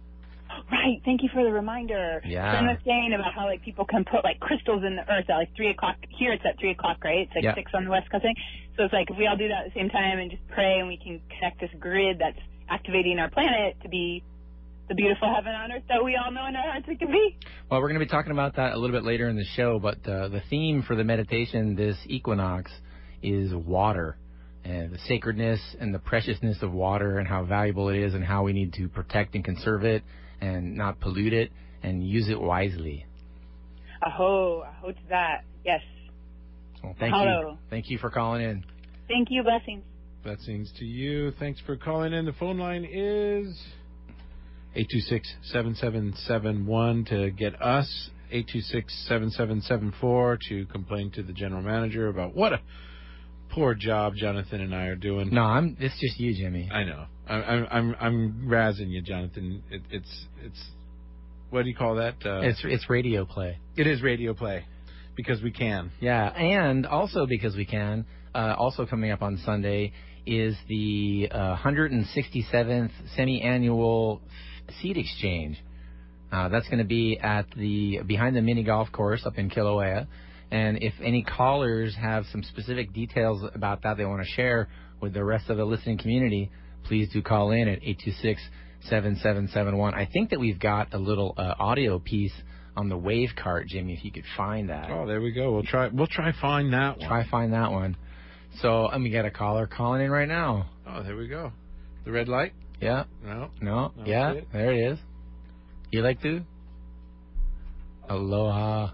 Right. Thank you for the reminder. Yeah. So I'm saying about how like people can put like crystals in the earth at like three o'clock. Here it's at three o'clock, right? It's like Yeah. six on the West Coast. Thing. So it's like if we all do that at the same time and just pray, and we can connect this grid that's activating our planet to be the beautiful heaven on earth that we all know in our hearts it can be. Well, we're going to be talking about that a little bit later in the show, but uh, the theme for the meditation this equinox is water, and the sacredness and the preciousness of water, and how valuable it is, and how we need to protect and conserve it and not pollute it and use it wisely. Aho, aho to that. Yes. Well, thank Hello. you. Thank you for calling in. Thank you. Blessings. Blessings to you. Thanks for calling in. The phone line is eight two six, seven seven seven one to get us, eight two six, seven seven seven four to complain to the general manager about what a poor job Jonathan and I are doing. No, I'm. It's just you, Jimmy. I know. I'm I'm I'm, I'm razzing you, Jonathan. It, it's it's what do you call that? Uh, It's it's radio play. It is radio play because we can. Yeah, and also because we can. Uh, also coming up on Sunday is the uh, one hundred sixty-seventh semi-annual seed exchange. Uh, that's going to be at the behind the mini golf course up in Kilauea. And if any callers have some specific details about that they want to share with the rest of the listening community, please do call in at eight two six, seven seven seven one. I think that we've got a little uh, audio piece on the wave cart, Jimmy, if you could find that. Oh, there we go. We'll try we'll try find that one. Try find that one. So, and we got a caller calling in right now. Oh, there we go. The red light? Yeah. No. No. No, yeah. that's it. There it is. You like to? Aloha.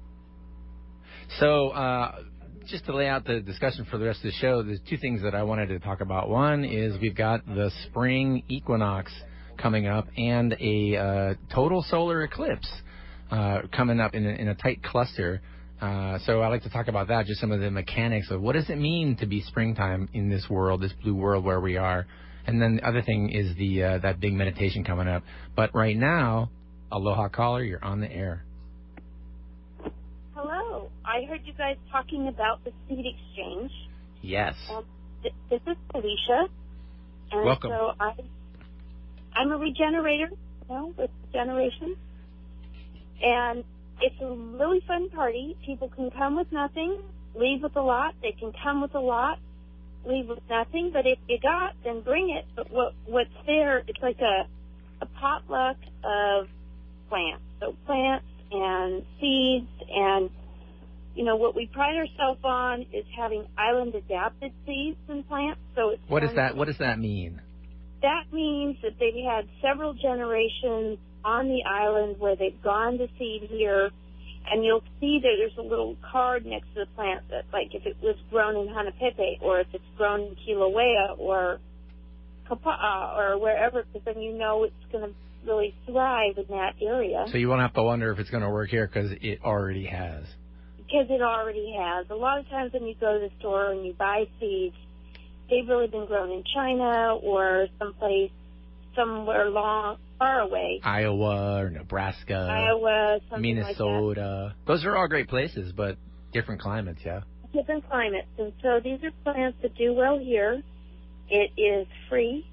So, uh, just to lay out the discussion for the rest of the show, there's two things that I wanted to talk about. One is we've got the spring equinox coming up and a uh, total solar eclipse uh, coming up in a, in a tight cluster. Uh, so I like to talk about that, just some of the mechanics of what does it mean to be springtime in this world, this blue world where we are. And then the other thing is the uh, that big meditation coming up. But right now, Aloha caller, you're on the air. Hello. I heard you guys talking about the seed exchange. Yes. Um, th- this is Felicia. And Welcome. So I, I'm a regenerator, you know, with Generation. And it's a really fun party. People can come with nothing, leave with a lot. They can come with a lot, leave with nothing. But if you got, then bring it. But what what's there, it's like a, a potluck of plants. So plants and seeds and, you know, what we pride ourselves on is having island-adapted seeds and plants. So it's What does that What does that mean? That means that they've had several generations on the island where they've gone to seed here, and you'll see that there's a little card next to the plant that, like, if it was grown in Hanapepe or if it's grown in Kilauea or Kapa'a or wherever, because then you know it's going to really thrive in that area. So you won't have to wonder if it's going to work here because it already has. Because it already has. A lot of times when you go to the store and you buy seeds, they've really been grown in China or someplace, somewhere long, far away. Iowa or Nebraska, Iowa, something Minnesota. Those are all great places, but different climates, yeah. like that. Different climates. And so these are plants that do well here. It is free.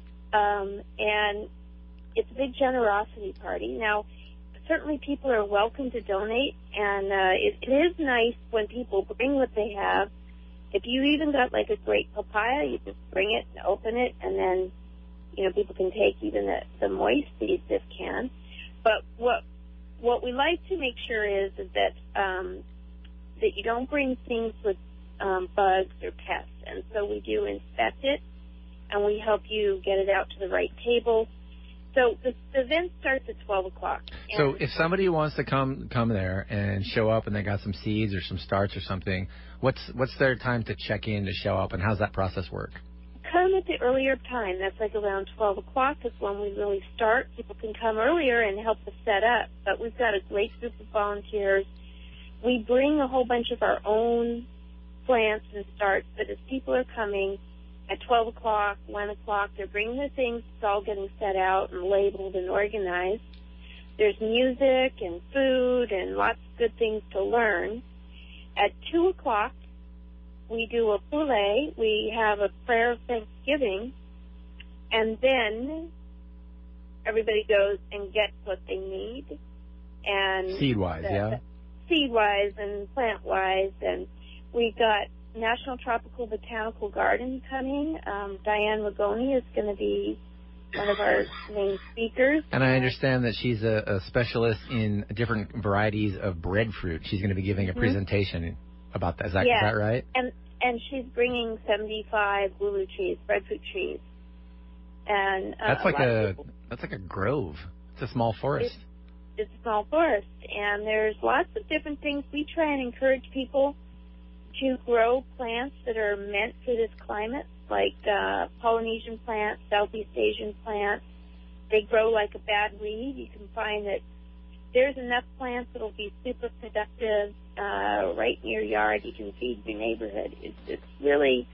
Um, and it's a big generosity party. Now, certainly people are welcome to donate, and uh, it, it is nice when people bring what they have. If you even got like a great papaya, you just bring it and open it, and then, you know, people can take even the, the moist seeds if can. But what what we like to make sure is, is that um, that you don't bring things with um, bugs or pests, and so we do inspect it, and we help you get it out to the right table. So the, the event starts at twelve o'clock. So if somebody wants to come come there and show up and they got some seeds or some starts or something, what's what's their time to check in to show up, and how's that process work? Come at the earlier time. That's like around twelve o'clock is when we really start. People can come earlier and help us set up. But we've got a great group of volunteers. We bring a whole bunch of our own plants and starts, but as people are coming, at twelve o'clock, one o'clock, they're bringing their things. It's all getting set out and labeled and organized. There's music and food and lots of good things to learn. At two o'clock, we do a poulet. We have a prayer of thanksgiving. And then everybody goes and gets what they need. And Seed-wise, the, yeah? Seed-wise and plant-wise. And we got National Tropical Botanical Garden coming. Um, Diane Magoni is going to be one of our main speakers. And I understand that she's a, a specialist in different varieties of breadfruit. She's going to be giving a Mhm. presentation about that. Is that, yeah. is that right? And and she's bringing seventy-five wulu trees, breadfruit trees. And uh, That's like lot of a people- that's like a grove. It's a small forest. It's a small forest, and there's lots of different things. We try and encourage people to grow plants that are meant for this climate, like uh, Polynesian plants, Southeast Asian plants. They grow like a bad weed. You can find that there's enough plants that will be super productive uh, right in your yard. You can feed your neighborhood. It's, it's really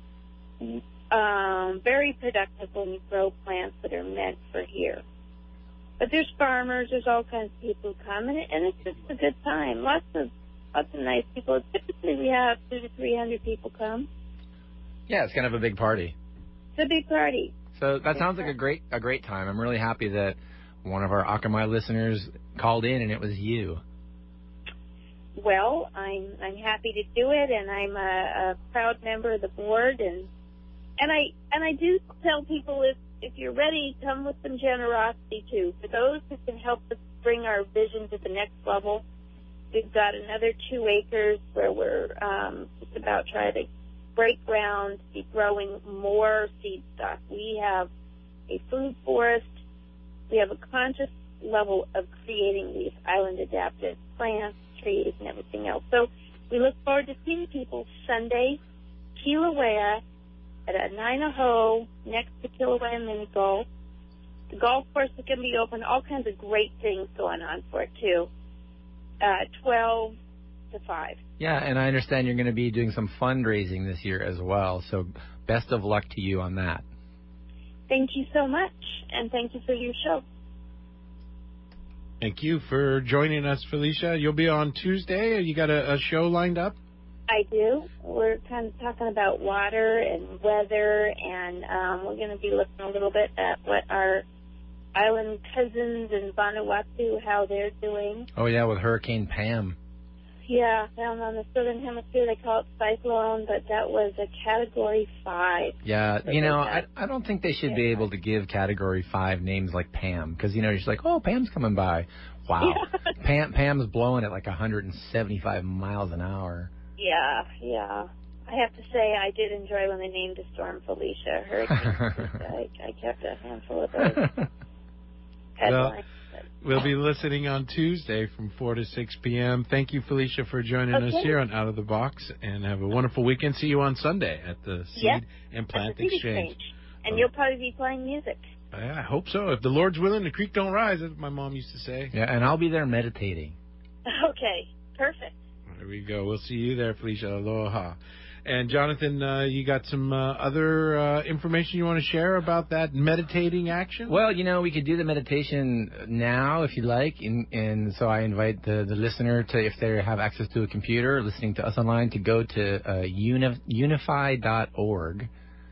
um, very productive when you grow plants that are meant for here. But there's farmers, there's all kinds of people who come, and, it, and it's just a good time. Lots of lots of nice people. Typically we have two to three hundred people come. Yeah, it's kind of a big party. It's a big party. So that sounds like a great a great time. I'm really happy that one of our Akamai listeners called in, and it was you. Well, I'm I'm happy to do it, and I'm a, a proud member of the board, and and I and I do tell people if if you're ready, come with some generosity too. For those who can help us bring our vision to the next level, we've got another two acres where we're um, just about trying to break ground, be growing more seed stock. We have a food forest. We have a conscious level of creating these island-adapted plants, trees, and everything else. So we look forward to seeing people Sunday, Kilauea, at a Ninaho next to Kilauea Mini Golf. The golf course is going to be open. All kinds of great things going on for it, too. Uh, twelve to five. Yeah, and I understand you're going to be doing some fundraising this year as well. So best of luck to you on that. Thank you so much, and thank you for your show. Thank you for joining us, Felicia. You'll be on Tuesday. You got a, a show lined up? I do. We're kind of talking about water and weather, and um, we're going to be looking a little bit at what our island cousins in Vanuatu, how they're doing. Oh, yeah, with Hurricane Pam. Yeah, down on the southern hemisphere, they call it cyclone, but that was a Category five. Yeah, So you know, they I, had- I don't think they should be able to give Category five names like Pam, because, you know, you're just like, oh, Pam's coming by. Wow. Pam Pam's blowing at like one hundred seventy-five miles an hour. Yeah, yeah. I have to say, I did enjoy when they named a storm Felicia. Hurricane. I, I kept a handful of those Well, headlines. we'll be listening on Tuesday from four to six p.m. Thank you, Felicia, for joining us Okay. here on Out of the Box, and have a wonderful weekend. See you on Sunday at the Seed Yep, and Plant At the Seed Exchange. Exchange. And you'll probably be playing music. I hope so. If the Lord's willing, the creek don't rise, as my mom used to say. Yeah, and I'll be there meditating. Okay, perfect. There we go. We'll see you there, Felicia. Aloha. And Jonathan, uh, you got some uh, other uh, information you want to share about that meditating action? Well, you know, we could do the meditation now if you'd like, and, and so I invite the, the listener to, if they have access to a computer, listening to us online, to go to uh, uni- unify dot org,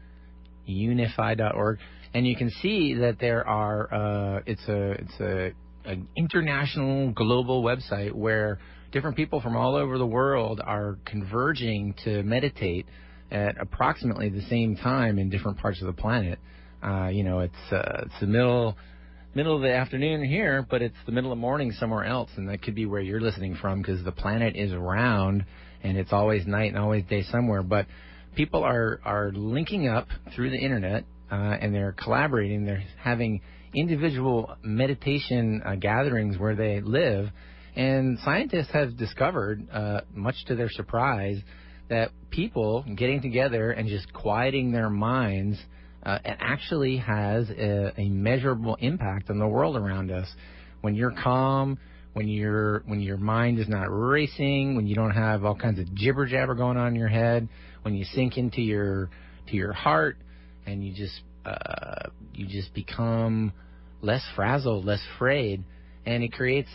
unify dot org, and you can see that there are uh, it's a it's a an international global website where different people from all over the world are converging to meditate at approximately the same time in different parts of the planet. Uh, you know, it's uh, it's the middle middle of the afternoon here, but it's the middle of morning somewhere else, and that could be where you're listening from, because the planet is round and it's always night and always day somewhere. But people are are linking up through the internet, uh, and they're collaborating. They're having individual meditation uh, gatherings where they live. And scientists have discovered, uh, much to their surprise, that people getting together and just quieting their minds uh, it actually has a, a measurable impact on the world around us. When you're calm, when you're when your mind is not racing, when you don't have all kinds of jibber jabber going on in your head, when you sink into your to your heart, and you just uh, you just become less frazzled, less frayed. And it creates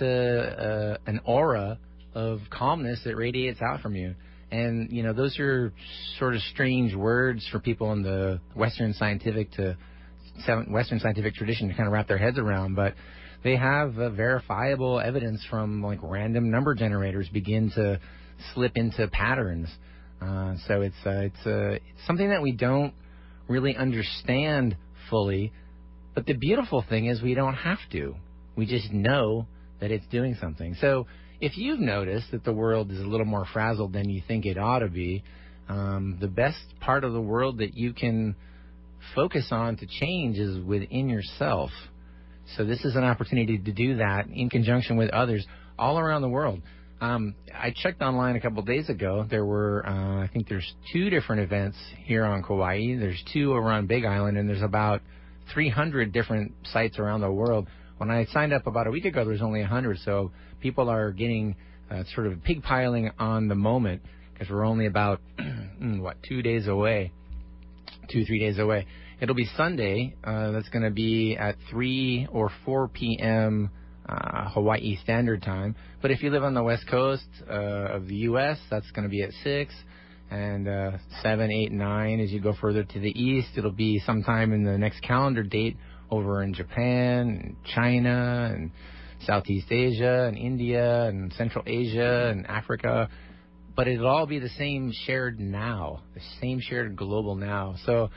a, a an aura of calmness that radiates out from you. And, you know, those are sort of strange words for people in the Western scientific to Western scientific tradition to kind of wrap their heads around. But they have uh, verifiable evidence from, like, random number generators begin to slip into patterns. Uh, so it's uh, it's, uh, it's something that we don't really understand fully. But the beautiful thing is we don't have to. We just know that it's doing something. So if you've noticed that the world is a little more frazzled than you think it ought to be, um, the best part of the world that you can focus on to change is within yourself. So this is an opportunity to do that in conjunction with others all around the world. Um, I checked online a couple of days ago. There were, uh, I think there's two different events here on Kauai. There's two over on Big Island, and there's about three hundred different sites around the world. When I signed up about a week ago, there was only one hundred, so people are getting uh, sort of pig-piling on the moment, because we're only about, what, two days away, two, three days away. It'll be Sunday. Uh, that's going to be at three or four p.m. Uh, Hawaii Standard Time. But if you live on the west coast uh, of the U S, that's going to be at six, and uh, seven, eight, nine. As you go further to the east, it'll be sometime in the next calendar date over in Japan, and China, and Southeast Asia, and India, and Central Asia, and Africa. But it'll all be the same shared now, the same shared global now. So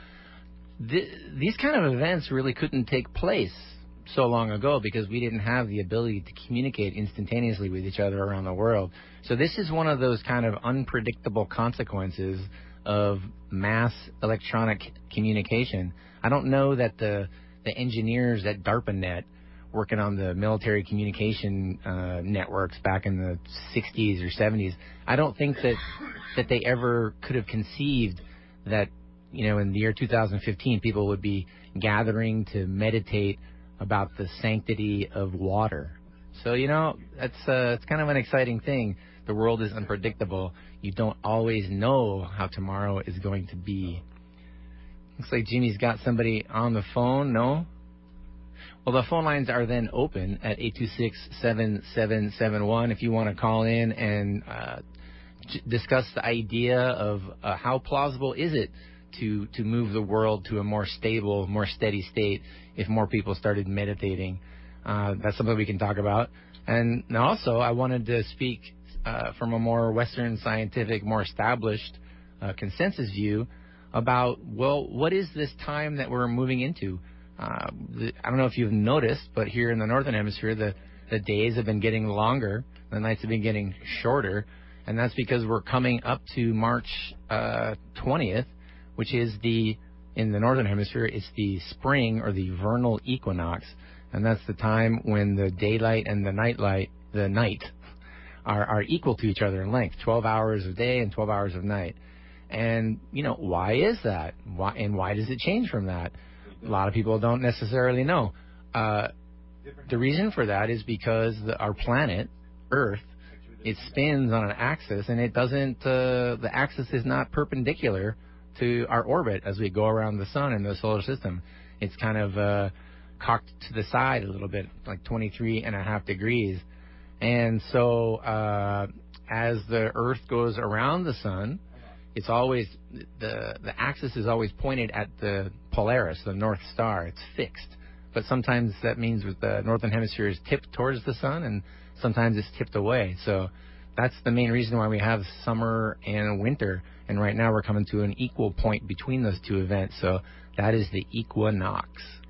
th- these kind of events really couldn't take place so long ago because we didn't have the ability to communicate instantaneously with each other around the world. So this is one of those kind of unpredictable consequences of mass electronic communication. I don't know that the the engineers at DARPANet working on the military communication uh, networks back in the sixties or seventies, I don't think that that they ever could have conceived that, you know, in the year two thousand fifteen, people would be gathering to meditate about the sanctity of water. So, you know, that's uh, it's kind of an exciting thing. The world is unpredictable. You don't always know how tomorrow is going to be. Looks like Jimmy's got somebody on the phone. No? Well, the phone lines are then open at eight two six, seven seven seven one if you want to call in and uh, j- discuss the idea of uh, how plausible is it to, to move the world to a more stable, more steady state if more people started meditating. Uh, that's something we can talk about. And also, I wanted to speak uh, from a more Western scientific, more established uh, consensus view about, well, what is this time that we're moving into? Uh, the, I don't know if you've noticed, but here in the Northern Hemisphere, the, the days have been getting longer, the nights have been getting shorter, and that's because we're coming up to March uh, twentieth, which is the, in the Northern Hemisphere, it's the spring or the vernal equinox, and that's the time when the daylight and the nightlight, the night, are, are equal to each other in length, twelve hours of day and twelve hours of night. And, you know, why is that? Why, and why does it change from that? A lot of people don't necessarily know. Uh, the reason for that is because the, our planet, Earth, it spins on an axis, and it doesn't, uh, the axis is not perpendicular to our orbit as we go around the sun in the solar system. It's kind of uh, cocked to the side a little bit, like twenty-three and a half degrees. And so uh, as the Earth goes around the sun, it's always, the the axis is always pointed at the Polaris, the North Star. It's fixed. But sometimes that means with the Northern Hemisphere is tipped towards the sun, and sometimes it's tipped away. So that's the main reason why we have summer and winter. And right now we're coming to an equal point between those two events. So that is the equinox.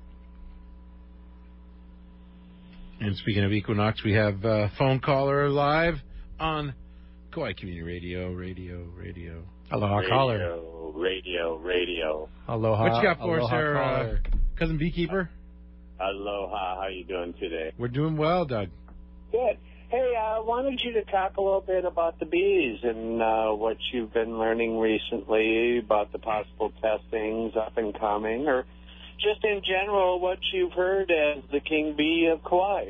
And speaking of equinox, we have a phone caller live on Kauai Community Radio, radio, radio. Aloha, radio, caller. Radio, radio. Aloha. What you got for us Aloha, there, uh, caller. cousin beekeeper? Aloha. How you doing today? We're doing well, Doug. Good. Hey, I wanted you to talk a little bit about the bees and uh, what you've been learning recently about the possible testings up and coming, or just in general what you've heard as the king bee of Kauai.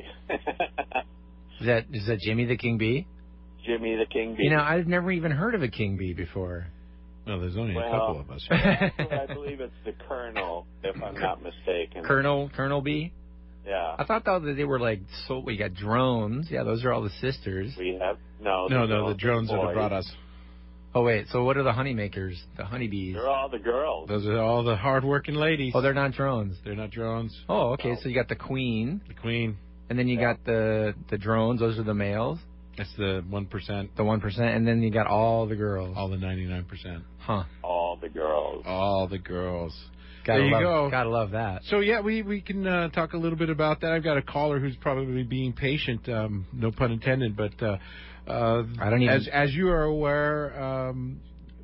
Is that is that Jimmy the king bee? Jimmy the king bee. You know, I've never even heard of a king bee before. Well, there's only well, a couple of us. I believe it's the colonel, if I'm not mistaken. Colonel Colonel bee? Yeah. I thought though that they were like, so we got drones. Yeah, those are all the sisters. We have no. No, no, the drones that have brought us. Oh wait, so what are the honeymakers? The honeybees? They're all the girls. Those are all the hard-working ladies. Oh, they're not drones. They're not drones. Oh, okay. So you got the queen. The queen. And then you Yeah. got the the drones. Those are the males. That's the one percent. The one percent, and then you got all the girls. All the ninety-nine percent. Huh. All the girls. All the girls. Gotta there you love, go. Gotta love that. So yeah, we we can uh, talk a little bit about that. I've got a caller who's probably being patient, um, no pun intended, but uh, uh, I don't even. As as you are aware, um,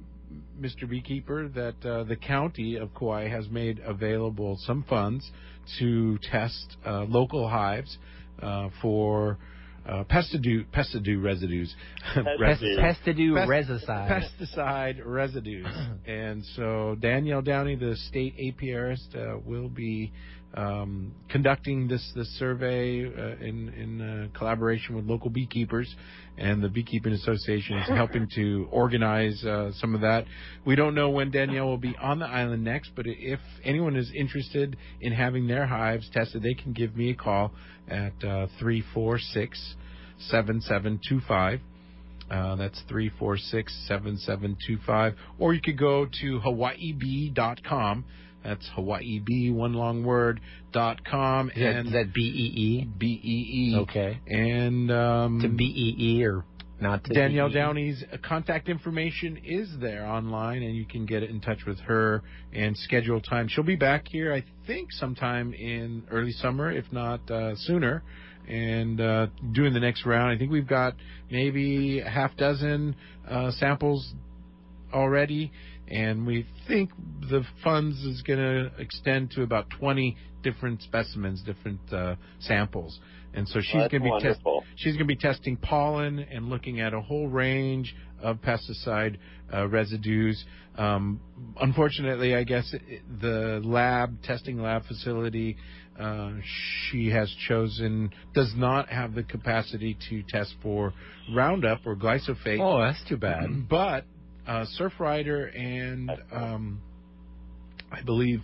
Mister Beekeeper, that uh, the county of Kauai has made available some funds to test uh, local hives uh, for uh, pesticide pesticide residues, Pesticide, pesticide Pest- resicide. pesticide residues. And so Danielle Downey, the state apiarist, uh, will be um, conducting this this survey uh, in in uh, collaboration with local beekeepers, and the Beekeeping Association is helping to organize uh, some of that. We don't know when Danielle will be on the island next, but if anyone is interested in having their hives tested, they can give me a call at uh, three four six, seven seven two five. Uh, that's three four six, seven seven two five. Or you could go to hawaii bee dot com. That's Hawaii Bee, one long word, dot com. Is that, and is that B E E? B E E. Okay. And um, To B E E or not to Danielle B E E? Downey's contact information is there online, and you can get in touch with her and schedule time. She'll be back here, I think, sometime in early summer, if not uh, sooner, and uh, doing the next round. I think we've got maybe a half dozen uh, samples already, and we think the funds is going to extend to about twenty different specimens, different uh, samples. And so she's Well, going to be test- wonderful. she's going to be testing pollen and looking at a whole range of pesticide uh, residues. Um, unfortunately, I guess it, the lab testing lab facility uh, she has chosen does not have the capacity to test for Roundup or glyphosate. Oh, that's too bad. But uh, Surfrider and um, I believe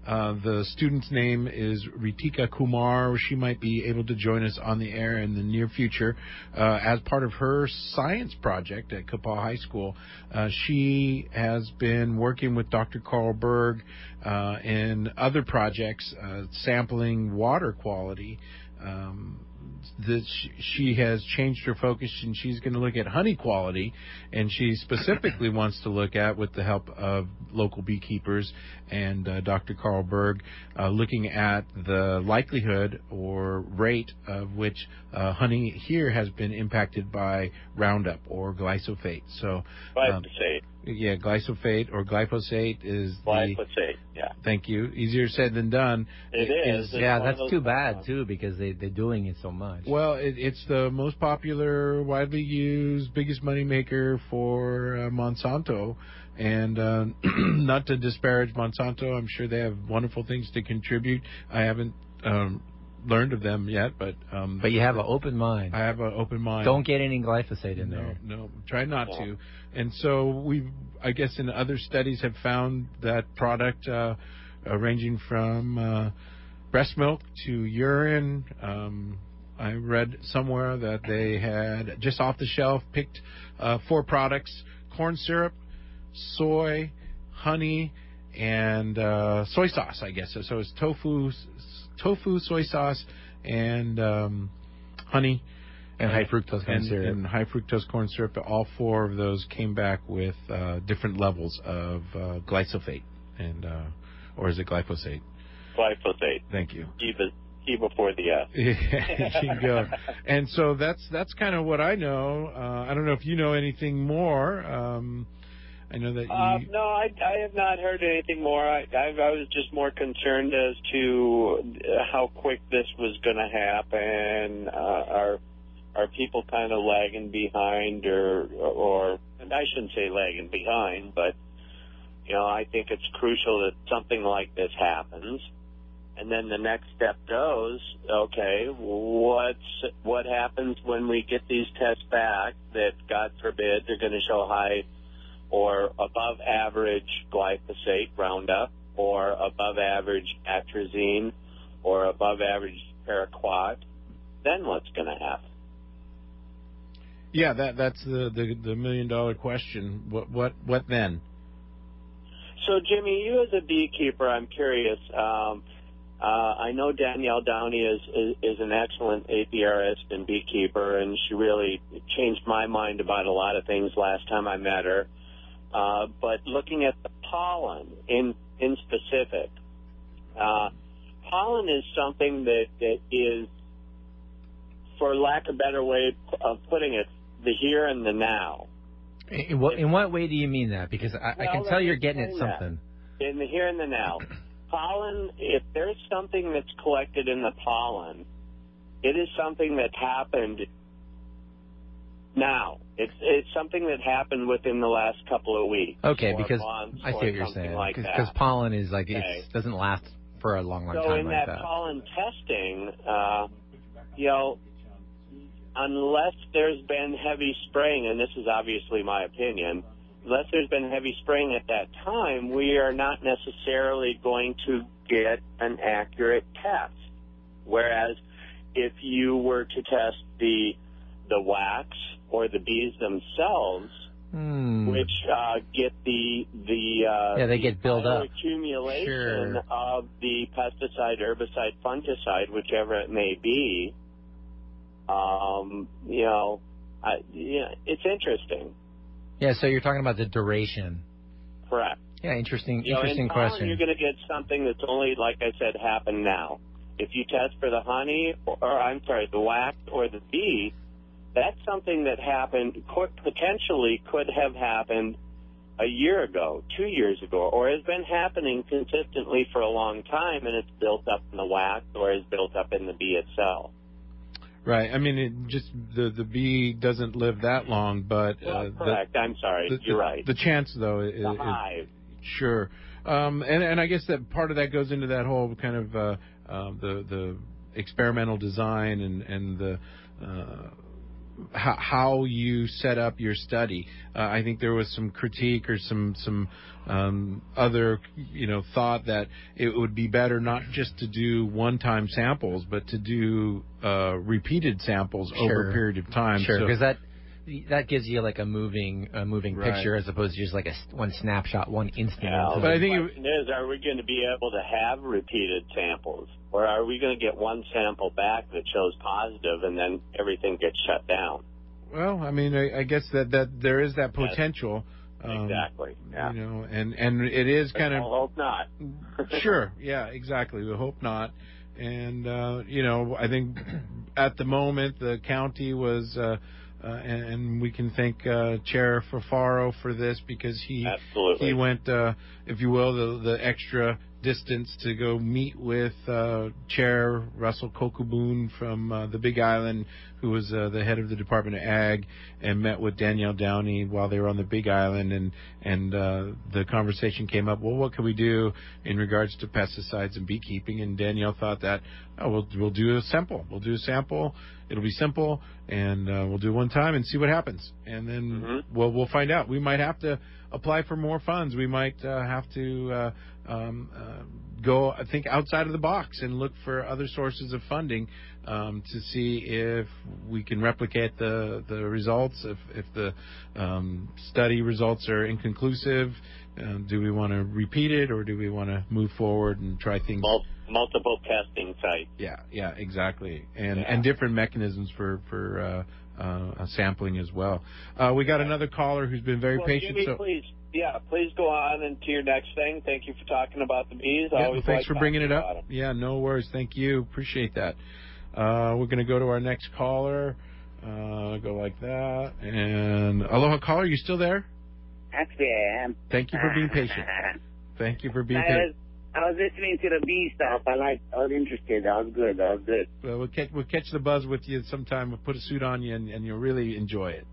Uh, the student's name is Ritika Kumar. She might be able to join us on the air in the near future uh, as part of her science project at Kapaa High School. Uh, she has been working with Doctor Carl Berg uh, in other projects, uh, sampling water quality. Um, that she has changed her focus, and she's going to look at honey quality, and she specifically wants to look at, with the help of local beekeepers and uh, Doctor Carl Berg, uh, looking at the likelihood or rate of which uh, honey here has been impacted by Roundup or glyphosate. So, um, Glyphosate. Yeah, glyphosate or glyphosate is the... Glyphosate, yeah. Thank you. Easier said than done. It is. Yeah, that's too bad, too, because they, they're doing it so much. Well, it, it's the most popular, widely used, biggest moneymaker for uh, Monsanto. And uh, not to disparage Monsanto, I'm sure they have wonderful things to contribute. I haven't um, learned of them yet, but... Um, but you have an open mind. I have an open mind. Don't get any glyphosate in no, there. No, try not to. And so we, I guess, in other studies have found that product uh, uh, ranging from uh, breast milk to urine. Um, I read somewhere that they had just off the shelf picked uh, four products: corn syrup, soy, honey, and uh, soy sauce, I guess. So, so it's tofu, tofu, soy sauce, and um, honey. And high fructose corn and, syrup. And high fructose corn syrup. All four of those came back with uh, different levels of uh, glyphosate, and uh, or is it glyphosate? Glyphosate. Thank you. E, e before the S. Yeah, there you go. And so that's that's kind of what I know. Uh, I don't know if you know anything more. Um, I know that you... Uh, no, I, I have not heard anything more. I, I, I was just more concerned as to how quick this was going to happen. Uh, are are people kind of lagging behind, or or and I shouldn't say lagging behind, but you know, I think it's crucial that something like this happens. And then the next step goes, okay, what's what happens when we get these tests back that, God forbid, they're going to show high or above average glyphosate, Roundup, or above average atrazine, or above average paraquat? Then what's going to happen? Yeah, that that's the, the, the million dollar question. What what what then? So, Jimmy, you as a beekeeper, I'm curious. Um, uh, I know Danielle Downey is, is is an excellent apiarist and beekeeper, and she really changed my mind about a lot of things last time I met her. Uh, but looking at the pollen in in specific, uh, pollen is something that, that is, for lack of a better way of putting it, the here and the now. In what, in what way do you mean that? Because I, Well, I can tell you're getting at explain that. something. In the here and the now. Pollen, if there's something that's collected in the pollen, it is something that happened now. It's it's something that happened within the last couple of weeks. Okay, or because months I see or what you're something saying. like Because that. pollen is like, Okay. it doesn't last for a long, long So time in like that, that. pollen testing, uh, you know, unless there's been heavy spraying, and this is obviously my opinion, unless there's been heavy spraying at that time, we are not necessarily going to get an accurate test. Whereas if you were to test the the wax or the bees themselves, Hmm. which uh, get the the uh, Yeah, they get built up. accumulation Sure. of the pesticide, herbicide, fungicide, whichever it may be. Um, you know, I, yeah, it's interesting. Yeah, so you're talking about the duration. Correct. Yeah, interesting, You know, interesting in pollen, question. You're going to get something that's only, like I said, happened now. If you test for the honey, or, or I'm sorry, the wax or the bee, that's something that happened, could, potentially could have happened a year ago, two years ago, or has been happening consistently for a long time, and it's built up in the wax or is built up in the bee itself. Right. I mean, it just the the bee doesn't live that long, but uh, Well, correct. The, I'm sorry. the, You're the, right. The chance, though, is, The is hive. sure. Um, and and I guess that part of that goes into that whole kind of uh, uh, the the experimental design and and the uh, how, how you set up your study. Uh, I think there was some critique or some some um, other, you know, thought that it would be better not just to do one-time samples, but to do uh, repeated samples Sure. over a period of time. Sure, So- because that that gives you like a moving a moving Right. picture as opposed to just like a s- one snapshot, one instant. Yeah, into but the- I think the question is, are we going to be able to have repeated samples, or are we going to get one sample back that shows positive and then everything gets shut down? Well, I mean, I, I guess that, that there is that potential. Um, Exactly. Yeah. You know, and, and it is kind of... I hope not. Sure. Yeah, exactly. We hope not. And, uh, you know, I think at the moment the county was... Uh, Uh, and, and we can thank uh, Chair Fafaro for this because he Absolutely. he went, uh, if you will, the, the extra distance to go meet with uh, Chair Russell Kokuboon from uh, the Big Island, who was uh, the head of the Department of Ag, and met with Danielle Downey while they were on the Big Island, and and uh, the conversation came up. Well, what can we do in regards to pesticides and beekeeping? And Danielle thought that oh, we'll we'll do a sample. We'll do a sample. It'll be simple, and uh, we'll do one time and see what happens. And then Mm-hmm. we'll we'll find out. We might have to apply for more funds. We might uh, have to uh, um, uh, go, I think, outside of the box and look for other sources of funding um, to see if we can replicate the the results. If if the um, study results are inconclusive, uh, do we want to repeat it or do we want to move forward and try things? Mul- multiple testing sites. Yeah, yeah, exactly, and Yeah. and different mechanisms for for uh, uh, sampling as well. Uh, we got another caller who's been very well, patient. Jimmy, so please, yeah, please go on into your next thing. Thank you for talking about the bees. I yeah, always thanks like for bringing it talking up. about 'em. Yeah, no worries. Thank you. Appreciate that. Uh, we're going to go to our next caller. Uh, go like that. And aloha, caller. You still there? Actually, I am. Thank you for being patient. Thank you for being I patient. was, I was listening to the bee stuff. I like. I was interested. That was good. That was good. Well, we'll catch we'll catch the buzz with you sometime. We'll put a suit on you, and, and you'll really enjoy it.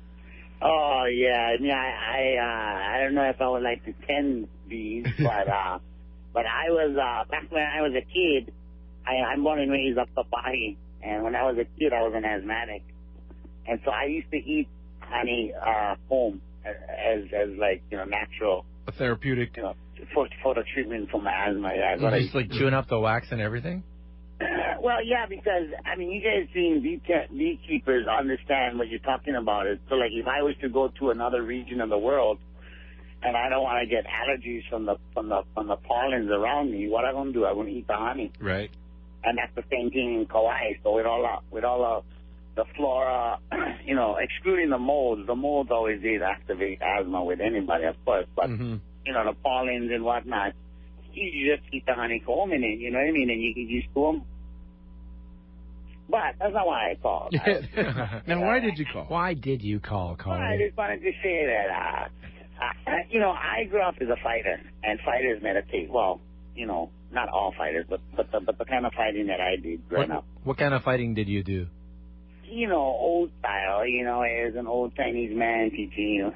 Oh yeah. I mean, I I, uh, I don't know if I would like to tend bees, but uh, but I was uh, back when I was a kid. I, I'm born and raised up Papahi, and when I was a kid, I was an asthmatic, and so I used to eat honey uh, home as as like you know natural. A therapeutic. You know, for for the treatment for my asthma. That's what I Just like chewing up the wax and everything. Well, yeah, because, I mean, you guys being bee beekeepers understand what you're talking about. It. So, like, if I was to go to another region of the world and I don't want to get allergies from the from the, from the pollens around me, what I'm going to do, I'm going to eat the honey. Right. And that's the same thing in Kauai. So with all the, with all the, the flora, you know, excluding the molds, the molds always did activate asthma with anybody, of course. But, mm-hmm. you know, the pollens and whatnot, you just keep the honeycomb in it, you know what I mean? And you get used to them. But that's not why I called. Now, why did you call? Why did you call, Well, caller? I just wanted to say that, uh, uh, you know, I grew up as a fighter, and fighters meditate. Well, you know, not all fighters, but but the, but the kind of fighting that I did growing What, up. what kind of fighting did you do? You know, old style, you know, as an old Chinese man teaching you.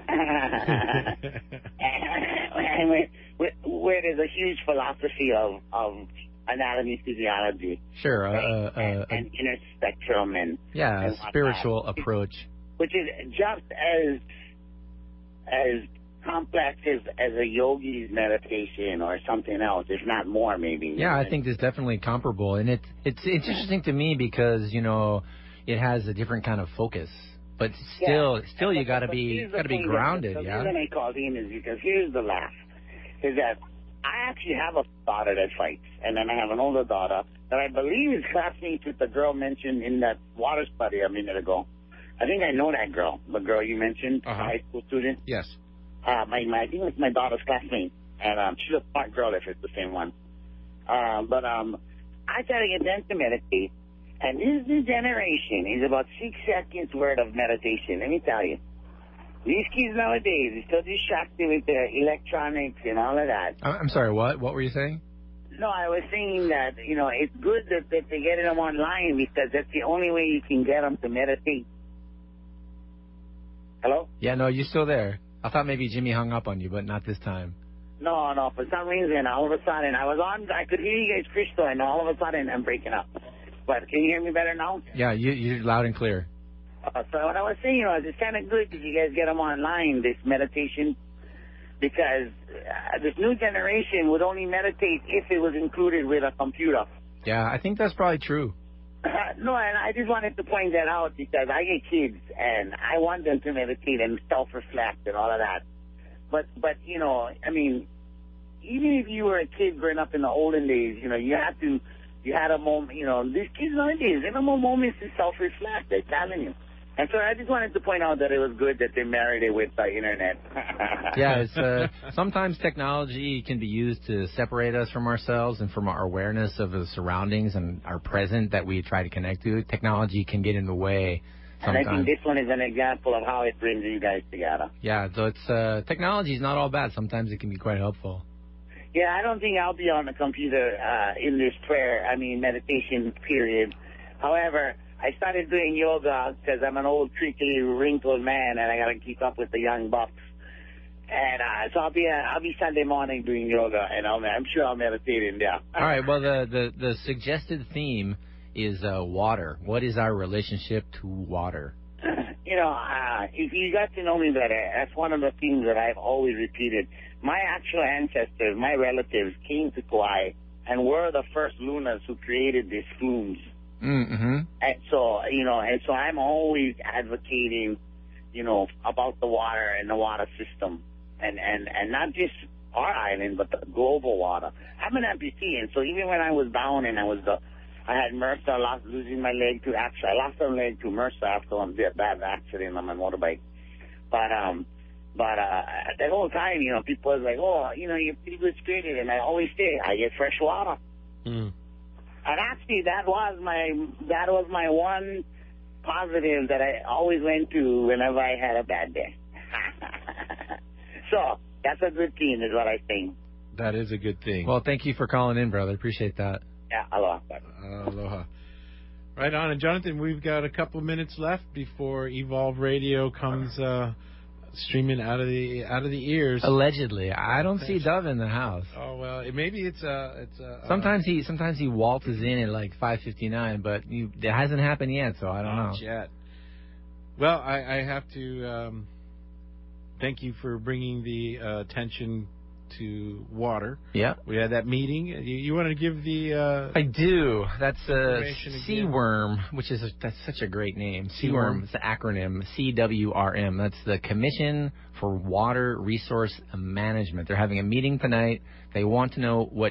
and where, where, where there's a huge philosophy of, of anatomy, physiology. Sure, uh, right? uh, and, uh, and inner spectrum and yeah, and a whatnot. spiritual approach. Which is just as as complex as, as a yogi's meditation or something else, if not more, maybe. Yeah, I think it's definitely comparable, and it's it's it's interesting to me because you know it has a different kind of focus, but still, Yeah. still you But- got to but be here's the got to be thing that- grounded, the yeah. reason I called in is because here's the laugh, is that I actually have a daughter that fights, and then I have an older daughter that I believe is classmates with the girl mentioned in that water study a minute ago. I think I know that girl, the girl you mentioned, Uh-huh. the high school student. Yes. Uh, my, my, I think it's my daughter's classmate, and um, she's a smart girl if it's the same one. Uh, but um, I try to get them to meditate, and this new generation is about six seconds worth of meditation. Let me tell you, these kids nowadays are so distracted with their electronics and all of that. I- I'm sorry, what? What were you saying? No, I was saying that, you know, it's good that, that they're getting them online because that's the only way you can get them to meditate. Hello? Yeah, no, you're still there. I thought maybe Jimmy hung up on you, but not this time. No, no, for some reason, all of a sudden, I was on, I could hear you guys crystal, and all of a sudden, I'm breaking up. But can you hear me better now? Yeah, you, you're loud and clear. Uh, so what I was saying, you know, it's kind of good that you guys get them online, this meditation, because uh, this new generation would only meditate if it was included with a computer. Yeah, I think that's probably true. Uh, no, and I just wanted to point that out because I get kids, and I want them to meditate and self-reflect and all of that. But, but you know, I mean, even if you were a kid growing up in the olden days, you know, you had to, you had a moment, you know, these kids nowadays, they have more moments to self-reflect, they're telling you. And so I just wanted to point out that it was good that they married it with the internet. Yeah, it's, uh, sometimes technology can be used to separate us from ourselves and from our awareness of the surroundings and our present that we try to connect to. Technology can get in the way sometimes. And I think this one is an example of how it brings you guys together. Yeah, so it's uh, technology is not all bad. Sometimes it can be quite helpful. Yeah, I don't think I'll be on the computer uh, in this prayer, I mean meditation period. However, I started doing yoga because I'm an old, creaky, wrinkled man, and I got to keep up with the young bucks. And uh, so I'll be uh, I'll be Sunday morning doing yoga, and I'll, I'm sure I'll meditate in there. All right. Well, the the, the suggested theme is uh, water. What is our relationship to water? You know, uh, if you got to know me better, that's one of the things that I've always repeated. My actual ancestors, my relatives, came to Kauai and were the first Lunas who created these flumes. Mm-hmm. And so, you know, and so I'm always advocating, you know, about the water and the water system. And, and, and not just our island, but the global water. I'm an amputee, and so even when I was down and I was the, I had MRSA, I lost, losing my leg to, actually, I lost my leg to MRSA after a bad accident on my motorbike. But, um, but, uh, that whole time, you know, people was like, oh, you know, you're pretty good spirited, and I always say, I get fresh water. Mm. And actually, that was my that was my one positive that I always went to whenever I had a bad day. So that's a good thing, is what I think. That is a good thing. Well, thank you for calling in, brother. Appreciate that. Yeah, aloha. Uh, aloha. Right on. And Jonathan, we've got a couple minutes left before Evolve Radio comes uh, streaming out of the out of the ears. Allegedly, I don't see Dove in the house. Oh well, it, maybe it's uh it's uh. Sometimes he sometimes he waltzes in at like five fifty-nine, but you, it hasn't happened yet, so I don't know. Not yet. Well, I, I have to um, thank you for bringing the uh, attention to water. Yeah. We had that meeting. You, you want to give the... Uh, I do. That's uh, C again? worm, which is a, that's such a great name. C worm. It's the acronym C W R M. That's the Commission for Water Resource Management. They're having a meeting tonight. They want to know what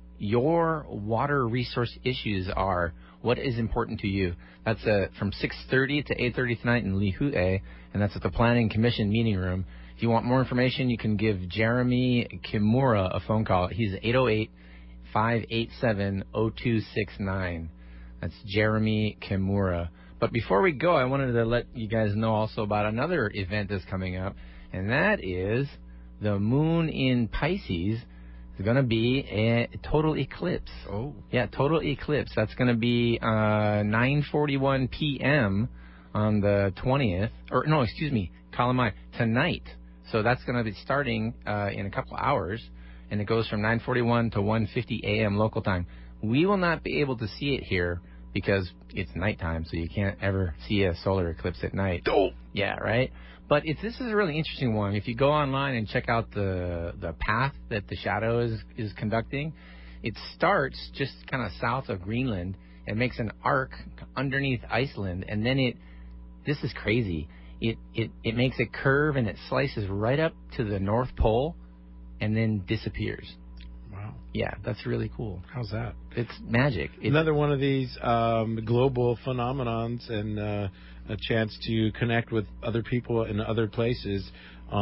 your water resource issues are. What is important to you? That's uh, from six thirty to eight thirty tonight in Lihue, and that's at the Planning Commission meeting room. If you want more information, you can give Jeremy Kimura a phone call. He's eight oh eight, five eight seven, oh two six nine. That's Jeremy Kimura. But before we go, I wanted to let you guys know also about another event that's coming up, and that is the moon in Pisces is going to be a total eclipse. Oh. Yeah, total eclipse. That's going to be uh, nine forty-one p.m. on the twentieth. Or, no, excuse me, Kalamai, tonight. So that's going to be starting uh, in a couple hours, and it goes from nine forty-one to one fifty a.m. local time. We will not be able to see it here because it's nighttime, so you can't ever see a solar eclipse at night. Oh. Yeah, right? But if this is a really interesting one. If you go online and check out the the path that the shadow is, is conducting, it starts just kind of south of Greenland and makes an arc underneath Iceland, and then it, this is crazy, It, it it makes a curve and it slices right up to the North Pole and then disappears. Wow. Yeah, that's really cool. How's that? It's magic. It's, Another one of these um, global phenomenons and uh, a chance to connect with other people in other places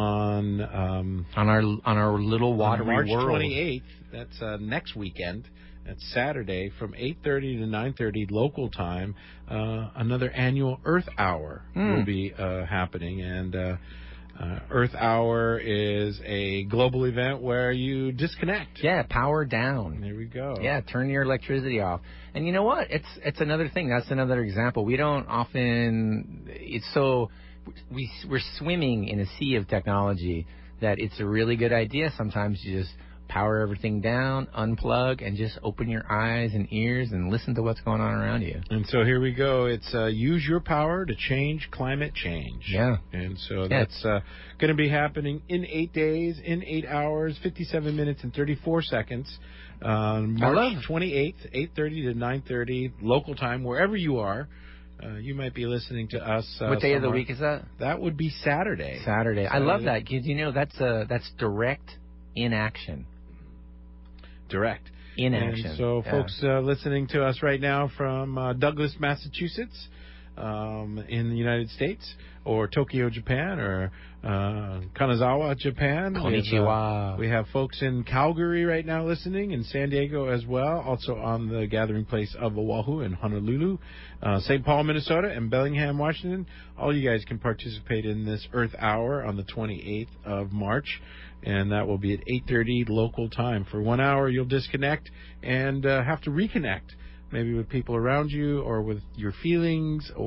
on um, on our on our little watery March world. twenty-eighth. That's uh, next weekend. That's Saturday from eight thirty to nine thirty local time. Uh, another annual Earth Hour Mm. will be uh, happening. And uh, uh, Earth Hour is a global event where you disconnect. Yeah, power down. There we go. Yeah, turn your electricity off. And you know what? It's it's another thing. That's another example. We don't often... It's so... We, we're swimming in a sea of technology that it's a really good idea sometimes to just power everything down, unplug, and just open your eyes and ears and listen to what's going on around you. And so here we go. It's uh, use your power to change climate change. Yeah. And so Yeah. that's uh, going to be happening in eight days, in eight hours, fifty-seven minutes, and thirty-four seconds. On I love March it. twenty-eighth, eight thirty to nine thirty, local time, wherever you are. Uh, you might be listening to us. Uh, What day of the somewhere. week is that? That would be Saturday. Saturday. I love that, because you know that's uh, that's direct inaction. Direct. Inaction. And so, Yeah. folks uh, listening to us right now from uh, Douglas, Massachusetts, um, in the United States, or Tokyo, Japan, or uh, Kanazawa, Japan. We have, Konnichiwa. uh, we have folks in Calgary right now listening, in San Diego as well, also on the gathering place of Oahu in Honolulu, uh, Saint Paul, Minnesota, and Bellingham, Washington. All you guys can participate in this Earth Hour on the twenty-eighth of March, and that will be at eight thirty local time. For one hour, you'll disconnect and uh, have to reconnect, maybe with people around you or with your feelings. Or